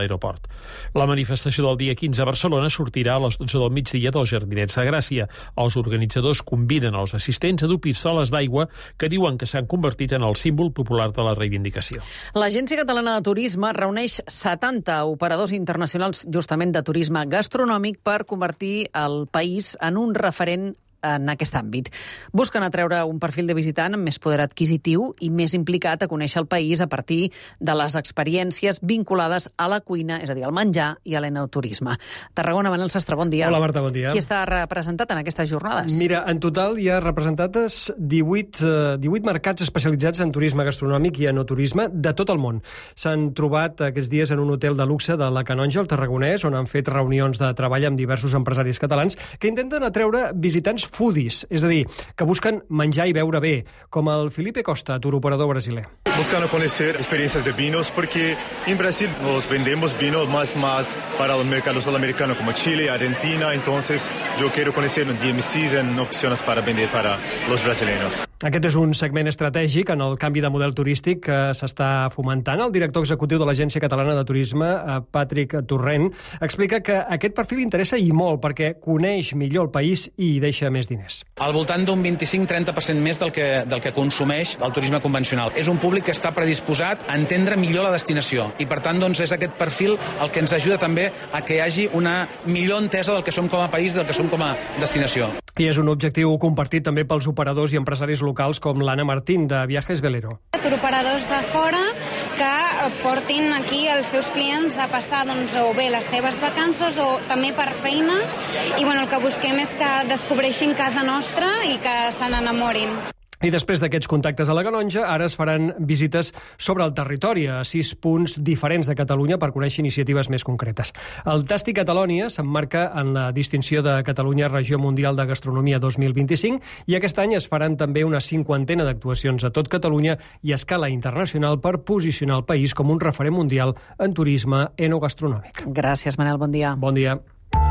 Speaker 22: La manifestació del dia quinze a Barcelona sortirà a les dotze del migdia dels Jardinets de Gràcia. Els organitzadors conviden els assistents a dur pistoles d'aigua que diuen que s'han convertit en el símbol popular de la reivindicació.
Speaker 2: L'Agència Catalana de Turisme reuneix setanta operadors internacionals justament de turisme gastronòmic per convertir el país en un referent en aquest àmbit. Busquen atreure un perfil de visitant amb més poder adquisitiu i més implicat a conèixer el país a partir de les experiències vinculades a la cuina, és a dir, al menjar i a l'enoturisme. Tarragona, Manel Sastre, bon dia.
Speaker 12: Hola, Marta, bon dia.
Speaker 2: Qui està representat en aquestes jornades?
Speaker 12: Mira, en total hi ha representades divuit, divuit mercats especialitzats en turisme gastronòmic i enoturisme de tot el món. S'han trobat aquests dies en un hotel de luxe de la Canonja, al Tarragonès, on han fet reunions de treball amb diversos empresaris catalans que intenten atreure visitants foodies, és a dir, que busquen menjar i beure bé, com el Felipe Costa, turoperador brasiler.
Speaker 16: Buscando conocer experiencias de vinos, porque en Brasil nos vendemos vino más, más para el mercado sudamericano, como Chile, Argentina, entonces yo quiero conocer D M Cs en opciones para vender para los brasileños.
Speaker 12: Aquest és un segment estratègic en el canvi de model turístic que s'està fomentant. El director executiu de l'Agència Catalana de Turisme, Patrick Torrent, explica que aquest perfil interessa i molt perquè coneix millor el país i hi deixa més diners.
Speaker 17: Al voltant d'un vint-i-cinc a trenta per cent més del que, del que consumeix el turisme convencional. És un públic que està predisposat a entendre millor la destinació i, per tant, doncs, és aquest perfil el que ens ajuda també a que hi hagi una millor entesa del que som com a país, del que som com a destinació.
Speaker 12: I és un objectiu compartit també pels operadors i empresaris locals com l'Anna Martín, de Viajes Velero.
Speaker 19: Turoperadors de fora que portin aquí els seus clients a passar doncs, o bé les seves vacances o també per feina. I bueno, el que busquem és que descobreixin casa nostra i que se n'enamorin.
Speaker 12: I després d'aquests contactes a la Canonja, ara es faran visites sobre el territori a sis punts diferents de Catalunya per conèixer iniciatives més concretes. El Tasti Catalònia s'emmarca en la distinció de Catalunya Regió Mundial de Gastronomia dos mil vint-i-cinc i aquest any es faran també una cinquantena d'actuacions a tot Catalunya i a escala internacional per posicionar el país com un referent mundial en turisme enogastronòmic.
Speaker 2: Gràcies, Manel. Bon dia.
Speaker 12: Bon dia.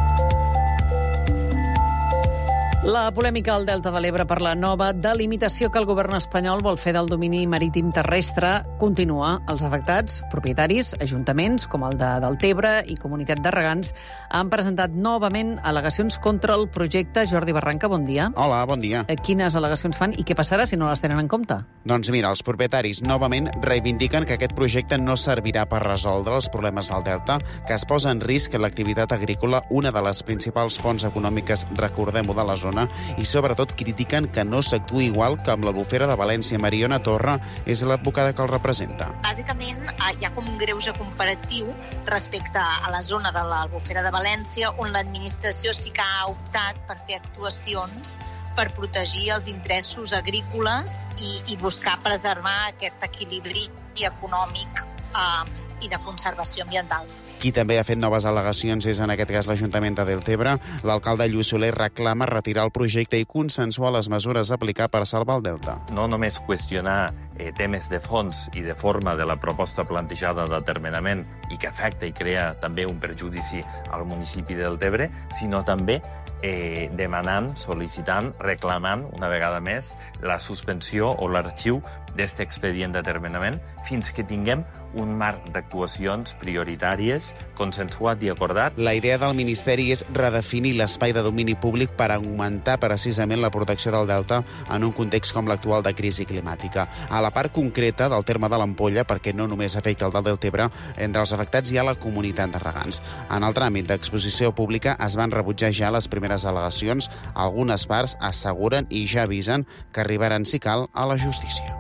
Speaker 2: La polèmica al Delta de l'Ebre per la nova delimitació que el govern espanyol vol fer del domini marítim terrestre continua. Els afectats, propietaris, ajuntaments, com el de Deltebre i Comunitat de Regants, han presentat novament al·legacions contra el projecte. Jordi Barranca, bon dia.
Speaker 20: Hola, bon dia.
Speaker 2: Quines al·legacions fan i què passarà si no les tenen en compte?
Speaker 20: Doncs mira, els propietaris novament reivindiquen que aquest projecte no servirà per resoldre els problemes del Delta, que es posa en risc l'activitat agrícola, una de les principals fonts econòmiques, recordem-ho, de la zona, i sobretot critiquen que no s'actui igual que amb l'Albufera de València. Mariona Torra és l'advocada que el representa.
Speaker 26: Bàsicament, hi ha com un greuge comparatiu respecte a la zona de l'Albufera de València, on l'administració sí que ha optat per fer actuacions per protegir els interessos agrícoles i, i buscar preservar aquest equilibri econòmic eh, i de conservació ambiental.
Speaker 20: Qui també ha fet noves al·legacions és, en aquest cas, l'Ajuntament de Deltebre. L'alcalde Lluís Soler reclama retirar el projecte i consensuar les mesures a aplicar per salvar el Delta.
Speaker 27: No només qüestionar eh, temes de fons i de forma de la proposta plantejada de termenament i que afecta i crea també un perjudici al municipi de Deltebre, sinó també eh, demanant, sol·licitant, reclamant, una vegada més, la suspensió o l'arxiu d'aquest expedient de termenament fins que tinguem un marc d'actuacions prioritàries, consensuat i acordat.
Speaker 20: La idea del Ministeri és redefinir l'espai de domini públic per augmentar precisament la protecció del Delta en un context com l'actual de crisi climàtica. A la part concreta del terme de l'Ampolla, perquè no només afecta el del Deltebre, entre els afectats hi ha la comunitat de regants. En el tràmit d'exposició pública es van rebutjar ja les primeres al·legacions. Algunes parts asseguren i ja avisen que arribaran, si cal, a la justícia.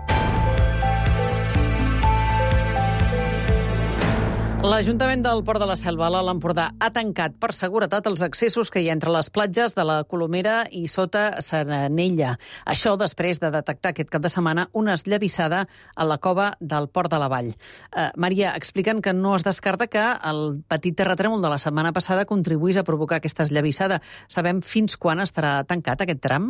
Speaker 2: L'Ajuntament del Port de la Selva, a l'Alt Empordà, ha tancat per seguretat els accessos que hi ha entre les platges de la Colomera i sota Serenella. Això després de detectar aquest cap de setmana una esllavissada a la cova del Port de la Vall. Eh, Maria, expliquen que no es descarta que el petit terratrèmol de la setmana passada contribuís a provocar aquesta esllavissada. Sabem fins quan estarà tancat aquest tram?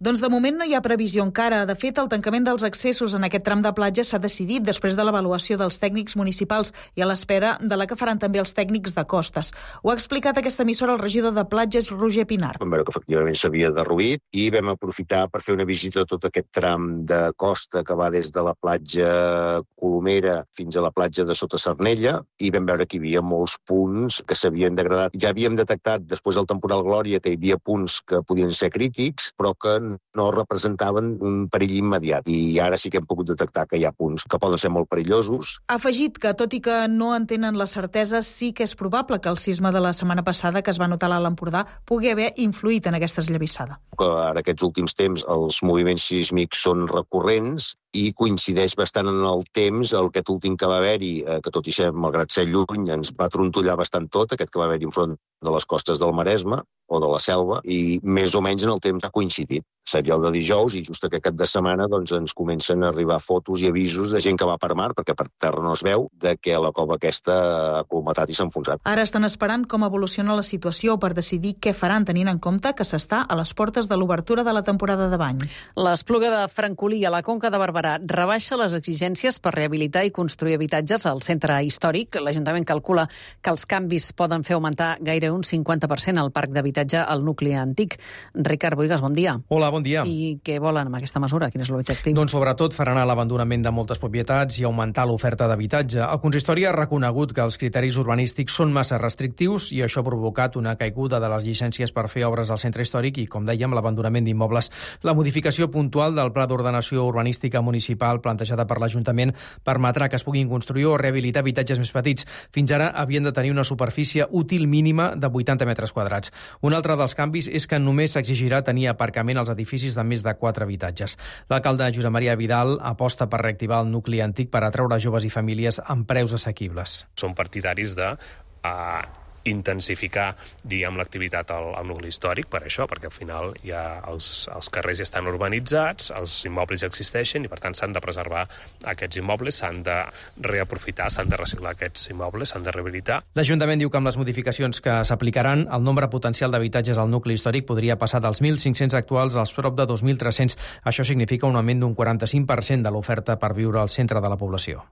Speaker 3: Doncs de moment no hi ha previsió encara. De fet, el tancament dels accessos en aquest tram de platja s'ha decidit després de l'avaluació dels tècnics municipals i a l'espera de la que faran també els tècnics de costes. Ho ha explicat aquesta emissora el regidor de platges, Roger Pinar.
Speaker 5: Vam veure que efectivament s'havia derruït i vam aprofitar per fer una visita a tot aquest tram de costa que va des de la platja Colomera fins a la platja de Sota Sarnella i vam veure que hi havia molts punts que s'havien degradat. Ja havíem detectat després del temporal Glòria que hi havia punts que podien ser crítics però que no representaven un perill immediat i ara sí que hem pogut detectar que hi ha punts que poden ser molt perillosos.
Speaker 3: Ha afegit que, tot i que no en tenen la certesa, sí que és probable que el sisme de la setmana passada que es va notar a l'Alt Empordà pugui haver influït en aquesta esllavissada.
Speaker 5: Que ara aquests últims temps els moviments sísmics són recurrents i coincideix bastant en el temps el aquest últim que va haver-hi, que tot i ser, malgrat ser lluny, ens va trontollar bastant tot, aquest que va haver-hi enfront de les costes del Maresme o de la Selva, i més o menys en el temps ha coincidit. Seria el de dijous i just aquest cap de setmana doncs, ens comencen a arribar fotos i avisos de gent que va per mar, perquè per terra no es veu, de que la cova aquesta ha colmatat i s'ha enfonsat.
Speaker 3: Ara estan esperant com evoluciona la situació per decidir què faran, tenint en compte que s'està a les portes de l'obertura de la temporada de bany.
Speaker 2: L'Espluga de Francolí a la Conca de Barberà rebaixa les exigències per rehabilitar i construir habitatges al centre històric. L'Ajuntament calcula que els canvis poden fer augmentar gaire un cinquanta per cent el parc d'habitatge al nucli antic. Ricard Boigas, bon dia.
Speaker 18: Hola, bon dia.
Speaker 2: I què volen amb aquesta mesura? Quin és l'objectiu?
Speaker 18: Doncs sobretot frenar l'abandonament de moltes propietats i augmentar l'oferta d'habitatge. El consistori ha reconegut que els criteris urbanístics són massa restrictius i això ha provocat una caiguda de les llicències per fer obres al centre històric i, com dèiem, l'abandonament d'immobles. La modificació puntual del Pla d'Ordenació Urbanística Municipal plantejada per l'Ajuntament permetrà que es puguin construir o rehabilitar habitatges més petits. Fins ara havien de tenir una superfície útil mínima de vuitanta metres quadrats. Un altre dels canvis és que només s'exigirà tenir aparcament als edificis de més de quatre habitatges. L'alcalde Josep Maria Vidal aposta per reactivar el nucli antic per atraure joves i famílies amb preus assequibles.
Speaker 21: Som partidaris de uh, intensificar, diguem, l'activitat al, al nucli històric per això, perquè al final ja els, els carrers ja estan urbanitzats, els immobles ja existeixen i per tant s'han de preservar aquests immobles, s'han de reaprofitar, s'han de reciclar aquests immobles, s'han de rehabilitar.
Speaker 18: L'Ajuntament diu que amb les modificacions que s'aplicaran, el nombre potencial d'habitatges al nucli històric podria passar dels mil cinc-cents actuals als prop de dos mil tres-cents. Això significa un augment d'un quaranta-cinc per cent de l'oferta per viure al centre de la població.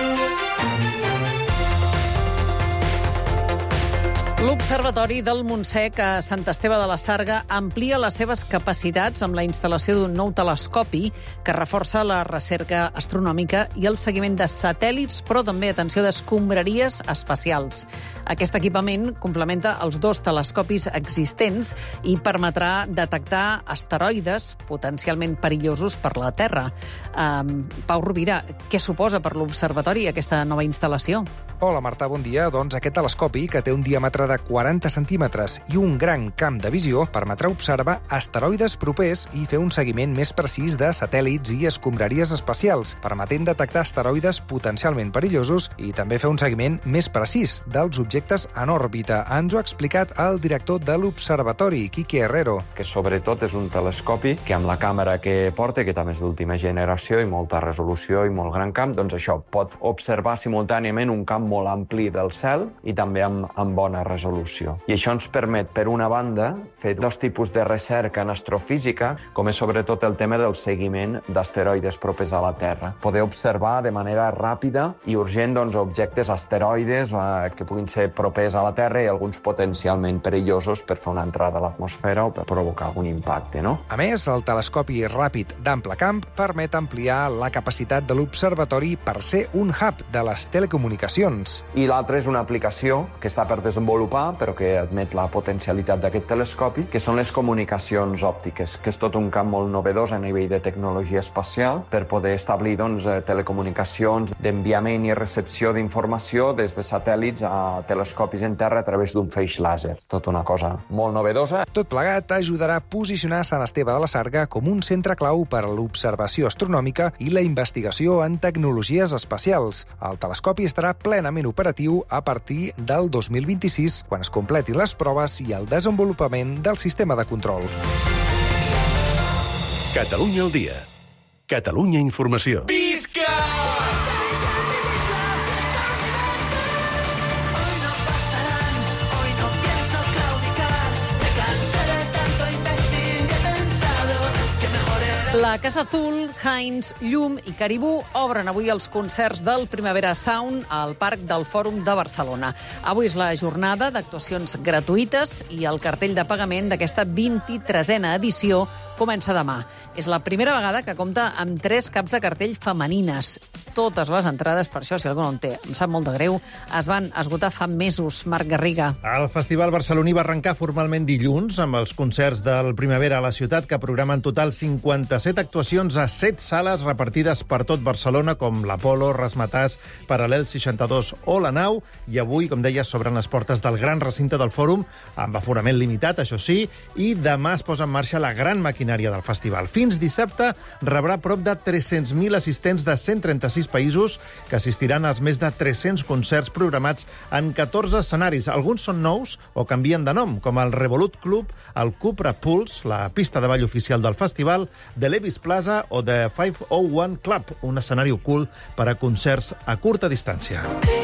Speaker 2: L'Observatori del Montsec a Sant Esteve de la Sarga amplia les seves capacitats amb la instal·lació d'un nou telescopi que reforça la recerca astronòmica i el seguiment de satèl·lits, però també, atenció, d'escombraries espacials. Aquest equipament complementa els dos telescopis existents i permetrà detectar asteroides potencialment perillosos per la Terra. Um, Pau Rovira, què suposa per l'Observatori aquesta nova instal·lació?
Speaker 23: Hola, Marta, bon dia. Doncs aquest telescopi, que té un diàmetre de quaranta centímetres i un gran camp de visió, permetrà observar asteroides propers i fer un seguiment més precís de satèl·lits i escombraries espacials, permetent detectar asteroides potencialment perillosos i també fer un seguiment més precís dels objectes en òrbita. Ens ho ha explicat el director de l'Observatori, Quique Herrero.
Speaker 24: Que sobretot és un telescopi que amb la càmera que porta, que també és d'última generació i molta resolució i molt gran camp, doncs això pot observar simultàniament un camp molt ampli del cel i també amb, amb bona resolució. I això ens permet, per una banda, fer dos tipus de recerca en astrofísica, com és sobretot el tema del seguiment d'asteroides propers a la Terra. Poder observar de manera ràpida i urgent doncs, objectes asteroides eh, que puguin ser propers a la Terra i alguns potencialment perillosos per fer una entrada a l'atmosfera o per provocar algun impacte, no?
Speaker 23: A més, el telescopi ràpid d'ample camp permet ampliar la capacitat de l'observatori per ser un hub de les telecomunicacions.
Speaker 24: I l'altra és una aplicació que està per desenvolupar, però que admet la potencialitat d'aquest telescopi, que són les comunicacions òptiques, que és tot un camp molt novedós a nivell de tecnologia espacial per poder establir doncs, telecomunicacions d'enviament i recepció d'informació des de satèl·lits a telescopis en terra a través d'un feix làser. És tot una cosa molt novedosa.
Speaker 23: Tot plegat ajudarà a posicionar Sant Esteve de la Sarga com un centre clau per a l'observació astronòmica i la investigació en tecnologies espacials. El telescopi estarà plenament operatiu a partir del dos mil vint-i-sis, quan es completin les proves i el desenvolupament del sistema de control.
Speaker 4: Catalunya al dia. Catalunya Informació.
Speaker 25: Visca! Que
Speaker 2: La Casa Azul, Heinz, Llum i Caribú obren avui els concerts del Primavera Sound al Parc del Fòrum de Barcelona. Avui és la jornada d'actuacions gratuïtes i el cartell de pagament d'aquesta vint-i-tresena edició comença demà. És la primera vegada que compta amb tres caps de cartell femenines. Totes les entrades, per això, si algú no en té, em sap molt de greu, es van esgotar fa mesos. Marc Garriga.
Speaker 1: El Festival barceloní va arrencar formalment dilluns amb els concerts del Primavera a la ciutat, que programa en total cinquanta-set actuacions a set sales repartides per tot Barcelona, com l'Apolo, Razzmatazz, Paral·lel seixanta-dos o la Nau, i avui, com deies, s'obren les portes del gran recinte del Fòrum, amb aforament limitat, això sí, i demà es posa en marxa la gran maquinària del festival. Fins dissabte rebrà prop de tres-cents mil assistents de cent trenta-sis països que assistiran als més de tres-cents concerts programats en catorze escenaris. Alguns són nous o canvien de nom, com el Revolut Club, el Cupra Pulse, la pista de ball oficial del festival, The Levi's Plaza o The cinc oh one Club, un escenari ocult per a concerts a curta distància.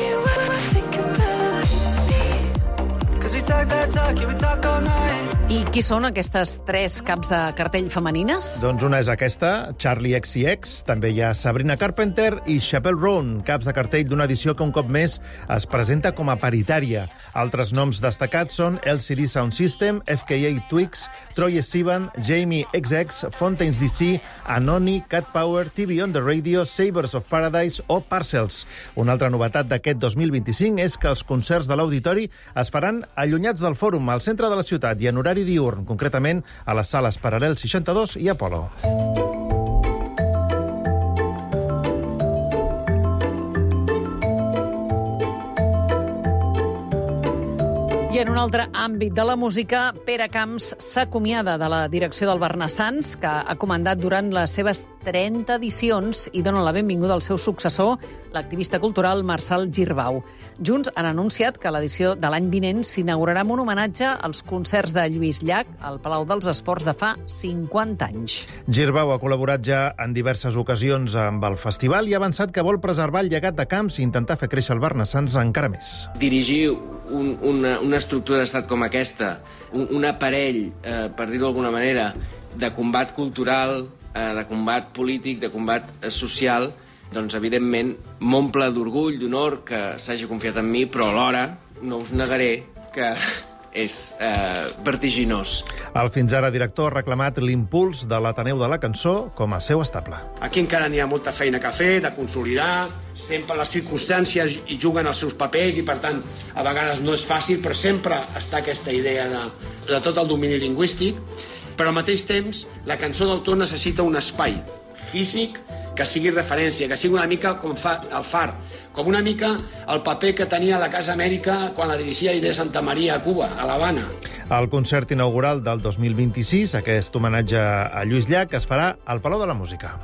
Speaker 2: I qui són aquestes tres caps de cartell femenines?
Speaker 1: Doncs una és aquesta, Charlie X C X, també hi ha Sabrina Carpenter i Chappell Roan, caps de cartell d'una edició que un cop més es presenta com a paritària. Altres noms destacats són L C D Sound System, F K A Twigs, Troye Sivan, Jamie X X, Fontaines D C, Anoni, Cat Power, T V on the Radio, Sabers of Paradise o Parcels. Una altra novetat d'aquest dos mil vint-i-cinc és que els concerts de l'auditori es faran allunyats del Fòrum, al centre de la ciutat i en horari diurn, concretament a les sales Paral·lel seixanta-dos i Apolo.
Speaker 2: I en un altre àmbit de la música, Pere Camps s'acomiada de la direcció del Barnassans, que ha comandat durant les seves trenta edicions, i dona la benvinguda al seu successor, l'activista cultural Marçal Girbau. Junts han anunciat que l'edició de l'any vinent s'inaugurarà amb un homenatge als concerts de Lluís Llach al Palau dels Esports de fa cinquanta anys.
Speaker 1: Girbau ha col·laborat ja en diverses ocasions amb el festival i ha avançat que vol preservar el llegat de Camps i intentar fer créixer el Barnassans encara més.
Speaker 6: Dirigir un, una, una estructura d'estat com aquesta, un, un aparell, eh, per dir-ho d'alguna manera, de combat cultural, eh, de combat polític, de combat eh, social, doncs, evidentment, m'omple d'orgull, d'honor que s'hagi confiat en mi, però alhora no us negaré que és eh, vertiginós.
Speaker 1: El fins ara director ha reclamat l'impuls de l'Ateneu de la Cançó com a seu estable.
Speaker 7: Aquí encara n'hi ha molta feina que fer, de consolidar, sempre les circumstàncies hi juguen els seus papers i, per tant, a vegades no és fàcil, però sempre està aquesta idea de, de tot el domini lingüístic, però al mateix temps la cançó d'autor necessita un espai físic que sigui referència, que sigui una mica com fa el Far, com una mica el paper que tenia la Casa Amèrica quan la dirigia Inés Santa Maria a Cuba, a l'Havana.
Speaker 1: El concert inaugural del dos mil vint-i-sis, aquest homenatge a Lluís Llach, es farà al Palau de la Música.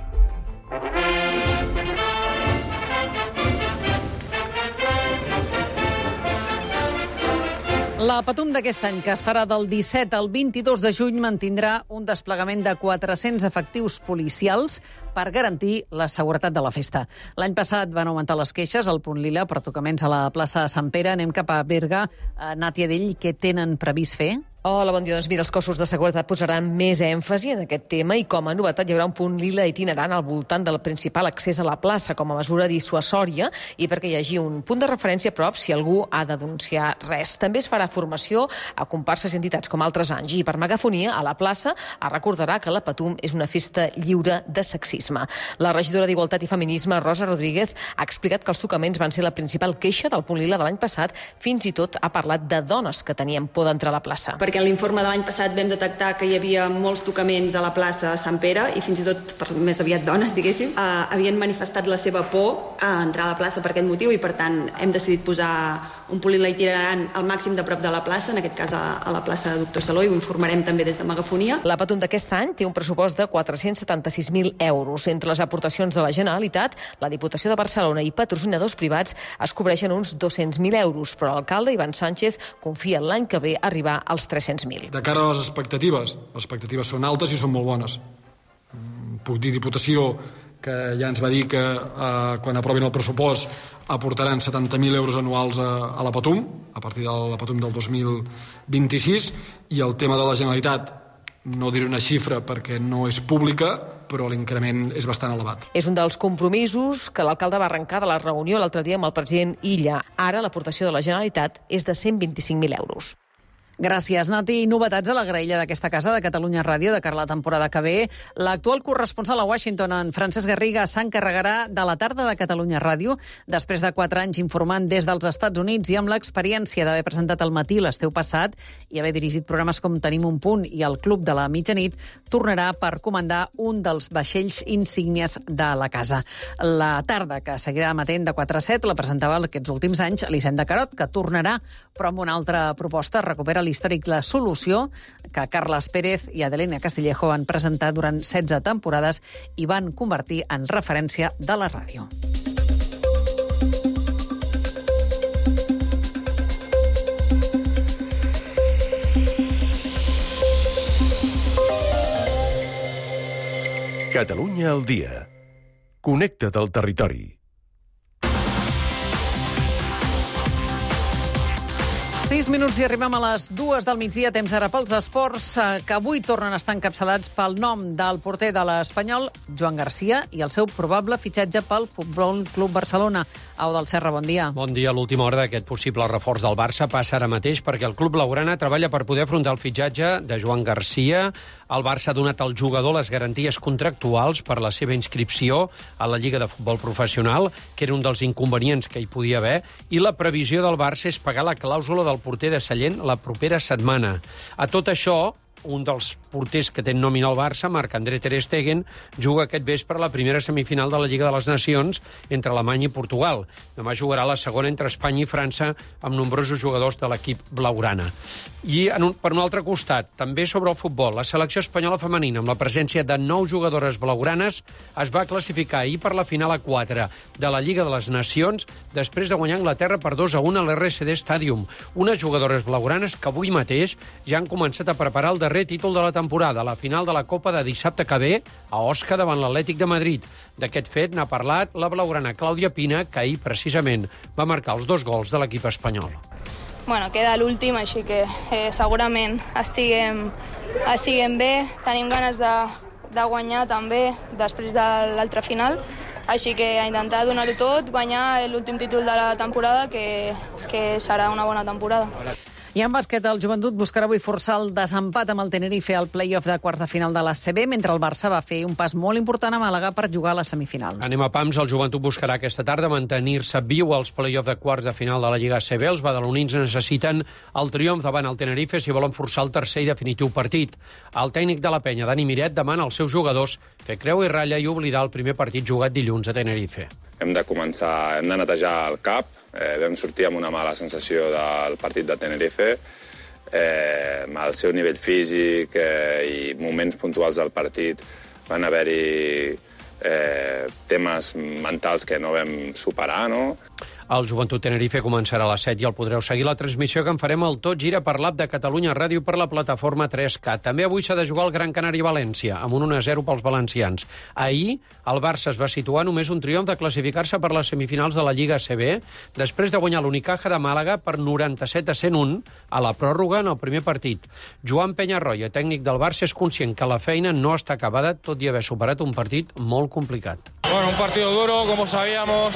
Speaker 2: La Patum d'aquest any, que es farà del disset al vint-i-dos de juny, mantindrà un desplegament de quatre-cents efectius policials per garantir la seguretat de la festa. L'any passat van augmentar les queixes al Punt Lila per tocaments a la plaça de Sant Pere. Anem cap a Berga. Nàtia Dell, què tenen previst fer?
Speaker 8: Hola, bon dia. Doncs mira, els cossos de seguretat posaran més èmfasi en aquest tema i com a novetat hi haurà un punt lila itinerant al voltant del principal accés a la plaça com a mesura dissuasòria i perquè hi hagi un punt de referència a prop si algú ha de denunciar res. També es farà formació a comparses i entitats com altres anys i per megafonia a la plaça es recordarà que la Patum és una festa lliure de sexisme. La regidora d'Igualtat i Feminisme, Rosa Rodríguez, ha explicat que els tocaments van ser la principal queixa del punt lila de l'any passat, fins i tot ha parlat de dones que tenien por d'entrar a la plaça.
Speaker 9: Perquè en l'informe de l'any passat vam detectar que hi havia molts tocaments a la plaça Sant Pere i fins i tot, per més aviat dones, diguéssim, eh, havien manifestat la seva por a entrar a la plaça per aquest motiu i, per tant, hem decidit posar un punt itinerant al màxim de prop de la plaça, en aquest cas a, a la plaça de Doctor Saló, i ho informarem també des de Megafonia.
Speaker 8: La Patum d'aquest any té un pressupost de quatre-cents setanta-sis mil euros. Entre les aportacions de la Generalitat, la Diputació de Barcelona i patrocinadors privats es cobreixen uns dos-cents mil euros, però l'alcalde Ivan Sánchez confia l'any que ve arribar als tres-cents mil.
Speaker 11: De cara a les expectatives, les expectatives són altes i són molt bones. Puc dir Diputació que ja ens va dir que eh, quan aprovin el pressupost aportaran setanta mil euros anuals a, a la Patum, a partir de la Patum del dos mil vint-i-sis, i el tema de la Generalitat No diré una xifra perquè no és pública, però l'increment és bastant elevat.
Speaker 8: És un dels compromisos que l'alcalde va arrencar de la reunió l'altre dia amb el president Illa. Ara l'aportació de la Generalitat és de cent vint-i-cinc mil euros.
Speaker 2: Gràcies, Nati. I novetats a la graella d'aquesta casa de Catalunya Ràdio de cara a la temporada que ve. L'actual corresponsal a Washington, en Francesc Garriga, s'encarregarà de la tarda de Catalunya Ràdio, després de quatre anys informant des dels Estats Units i amb l'experiència d'haver presentat al matí l'estiu passat i haver dirigit programes com Tenim un punt i el Club de la Mitjanit, tornarà per comandar un dels vaixells insígnies de la casa. La tarda, que seguirà emetent de quatre a set, la presentava aquests últims anys Elisenda Carot, que tornarà, però amb una altra proposta, recupera històric La Solució, que Carles Pérez i Adelina Castillejo van presentar durant setze temporades i van convertir en referència de la ràdio.
Speaker 4: Catalunya al dia. Connecta't al territori.
Speaker 2: Sis minuts i arribem a les dues del migdia, temps ara pels esports, que avui tornen a estar encapçalats pel nom del porter de l'Espanyol, Joan Garcia, i el seu probable fitxatge pel Futbol Club Barcelona. Au del Serra, bon dia.
Speaker 10: Bon dia. L'última hora d'aquest possible reforç del Barça passa ara mateix perquè el club blaugrana treballa per poder afrontar el fitxatge de Joan Garcia. El Barça ha donat al jugador les garanties contractuals per la seva inscripció a la Lliga de Futbol Professional, que era un dels inconvenients que hi podia haver, i la previsió del Barça és pagar la clàusula del porter de Sallent la propera setmana. A tot això, un dels porters que té nòmina al Barça, Marc-André Ter Stegen, juga aquest vespre a la primera semifinal de la Lliga de les Nacions entre Alemanya i Portugal. Demà jugarà la segona entre Espanya i França amb nombrosos jugadors de l'equip blaugrana. I en un, per un altre costat, també sobre el futbol, la selecció espanyola femenina, amb la presència de nou jugadores blaugranes, es va classificar ahir per la final a quatre de la Lliga de les Nacions després de guanyar Anglaterra per dos a un a l'R S D Stadium. Unes jugadores blaugranes que avui mateix ja han començat a preparar el darrer títol de la temporada, la final de la Copa de dissabte que ve a Osca davant l'Atlètic de Madrid. D'aquest fet n'ha parlat la blaugrana Clàudia Pina, que ahir precisament va marcar els dos gols de l'equip espanyol.
Speaker 13: Bueno, queda l'últim, així que eh, segurament estiguem, estiguem bé. Tenim ganes de, de guanyar també després de l'altra final. Així que a intentar donar-ho tot, guanyar l'últim títol de la temporada, que, que serà una bona temporada.
Speaker 2: I en bàsquet, el Joventut buscarà avui forçar el desempat amb el Tenerife al play-off de quarts de final de l'A C B, mentre el Barça va fer un pas molt important a Màlaga per jugar a les semifinals.
Speaker 10: Anem a pams. El Joventut buscarà aquesta tarda mantenir-se viu als play-off de quarts de final de la Lliga A C B. Els badalonins necessiten el triomf davant el Tenerife si volen forçar el tercer i definitiu partit. El tècnic de la penya, Dani Miret, demana als seus jugadors fer creu i ratlla i oblidar el primer partit jugat dilluns a Tenerife.
Speaker 14: Hem de començar, hem de netejar el cap. Eh, vam sortir amb una mala sensació del partit de Tenerife. Eh, el seu nivell físic eh, i moments puntuals del partit van haver-hi eh, temes mentals que no vam superar, no?
Speaker 10: El Joventut Tenerife començarà a les set i el podreu seguir la transmissió que en farem al Tot Gira per l'app de Catalunya Ràdio per la plataforma tres K. També avui s'ha de jugar el Gran Canària València, amb un un a zero pels valencians. Ahir, el Barça es va situar només un triomf de classificar-se per les semifinals de la Lliga A C B, després de guanyar l'Unicaja de Màlaga per noranta-set a cent un a la pròrroga en el primer partit. Joan Peñarroya, tècnic del Barça, és conscient que la feina no està acabada, tot i haver superat un partit molt complicat.
Speaker 15: Bueno, un partido duro, como sabíamos,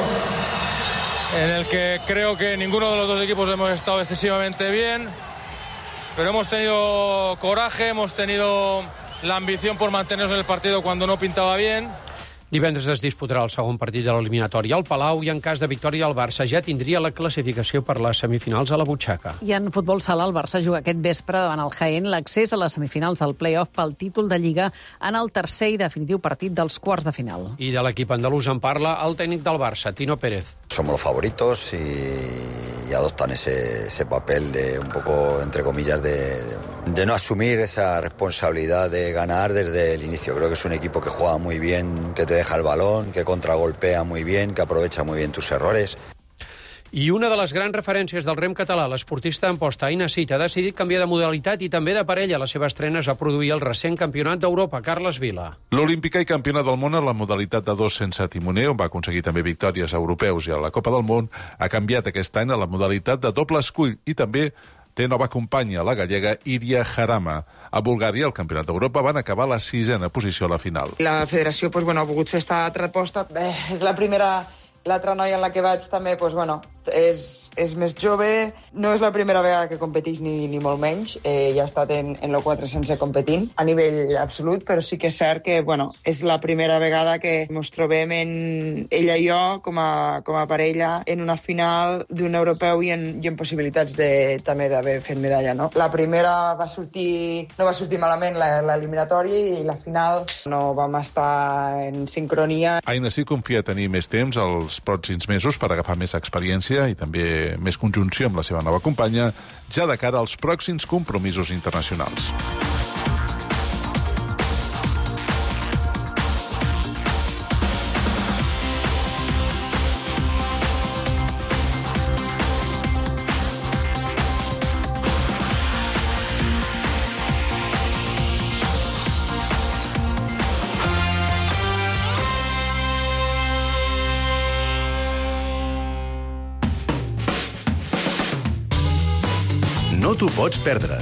Speaker 15: en el que creo que ninguno de los dos equipos hemos estado excesivamente bien, pero hemos tenido coraje, hemos tenido la ambición por mantenernos en el partido cuando no pintaba bien.
Speaker 10: Divendres es disputarà el segon partit de l'eliminatori al Palau i en cas de victòria el Barça ja tindria la classificació per les semifinals a la butxaca.
Speaker 2: I en futbol sala el Barça juga aquest vespre davant el Jaén l'accés a les semifinals del play-off pel títol de Lliga en el tercer i definitiu partit dels quarts de final.
Speaker 10: I de l'equip andalús en parla el tècnic del Barça, Tino Pérez.
Speaker 16: Somos los favoritos y, y adoptan ese, ese papel de un poco, entre comillas, de, de no asumir esa responsabilidad de ganar desde el inicio. Creo que es un equipo que juega muy bien, que te deja el balón, que contragolpea muy bien, que aprovecha muy bien tus errores.
Speaker 10: I una de les grans referències del rem català, l'esportista d'Amposta, Aina Cid, ha decidit canviar de modalitat i també de parella. La seva estrena es va produir al recent Campionat d'Europa. Carles Vila.
Speaker 22: L'olímpica i campiona del món en la modalitat de dos sense timoner, on va aconseguir també victòries europeus i a la Copa del Món, ha canviat aquest any a la modalitat de doble escull i també Té nova companya, la gallega Iria Jarama. A Bulgària, al Campionat d'Europa, van acabar a la sisena posició a la final.
Speaker 12: La federació pues, bueno, ha volgut fer esta altra aposta. Bé, és la primera... L'altra noia en la que vaig també, doncs, bueno, és, és més jove, no és la primera vegada que competeix ni, ni molt menys, eh, ja ha estat en, en l'O quatre sense competint a nivell absolut, però sí que és cert que bueno, és la primera vegada que ens trobem en ella i jo com a, com a parella en una final d'un europeu i en, i en possibilitats de, també d'haver fet medalla. No? La primera va sortir, no va sortir malament l'eliminatòria i la final no vam estar en sincronia.
Speaker 22: Aina sí confia tenir més temps als pròxims mesos per agafar més experiència i també més conjunció amb la seva nova companya, ja de cara als pròxims compromisos internacionals.
Speaker 4: No t'ho pots perdre.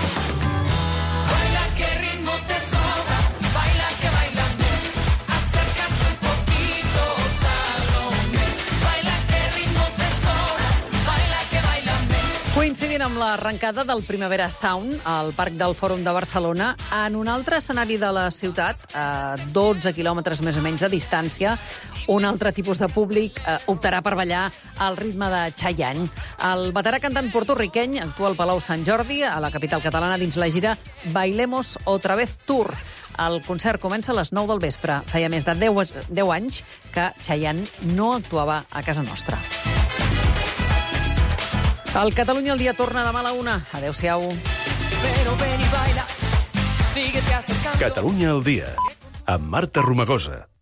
Speaker 2: Coincidint amb l'arrencada del Primavera Sound al Parc del Fòrum de Barcelona, en un altre escenari de la ciutat, a dotze quilòmetres més o menys de distància, un altre tipus de públic eh, optarà per ballar al ritme de Chayanne. El veterà cantant porto-riqueny actua al Palau Sant Jordi, a la capital catalana, dins la gira Bailemos Otra Vez Tour. El concert comença a les nou del vespre. Feia més de deu anys que Chayanne no actuava a casa nostra. El Catalunya al dia torna demà a la una. Adéu-siau.
Speaker 4: Catalunya al dia, amb Marta Romagosa.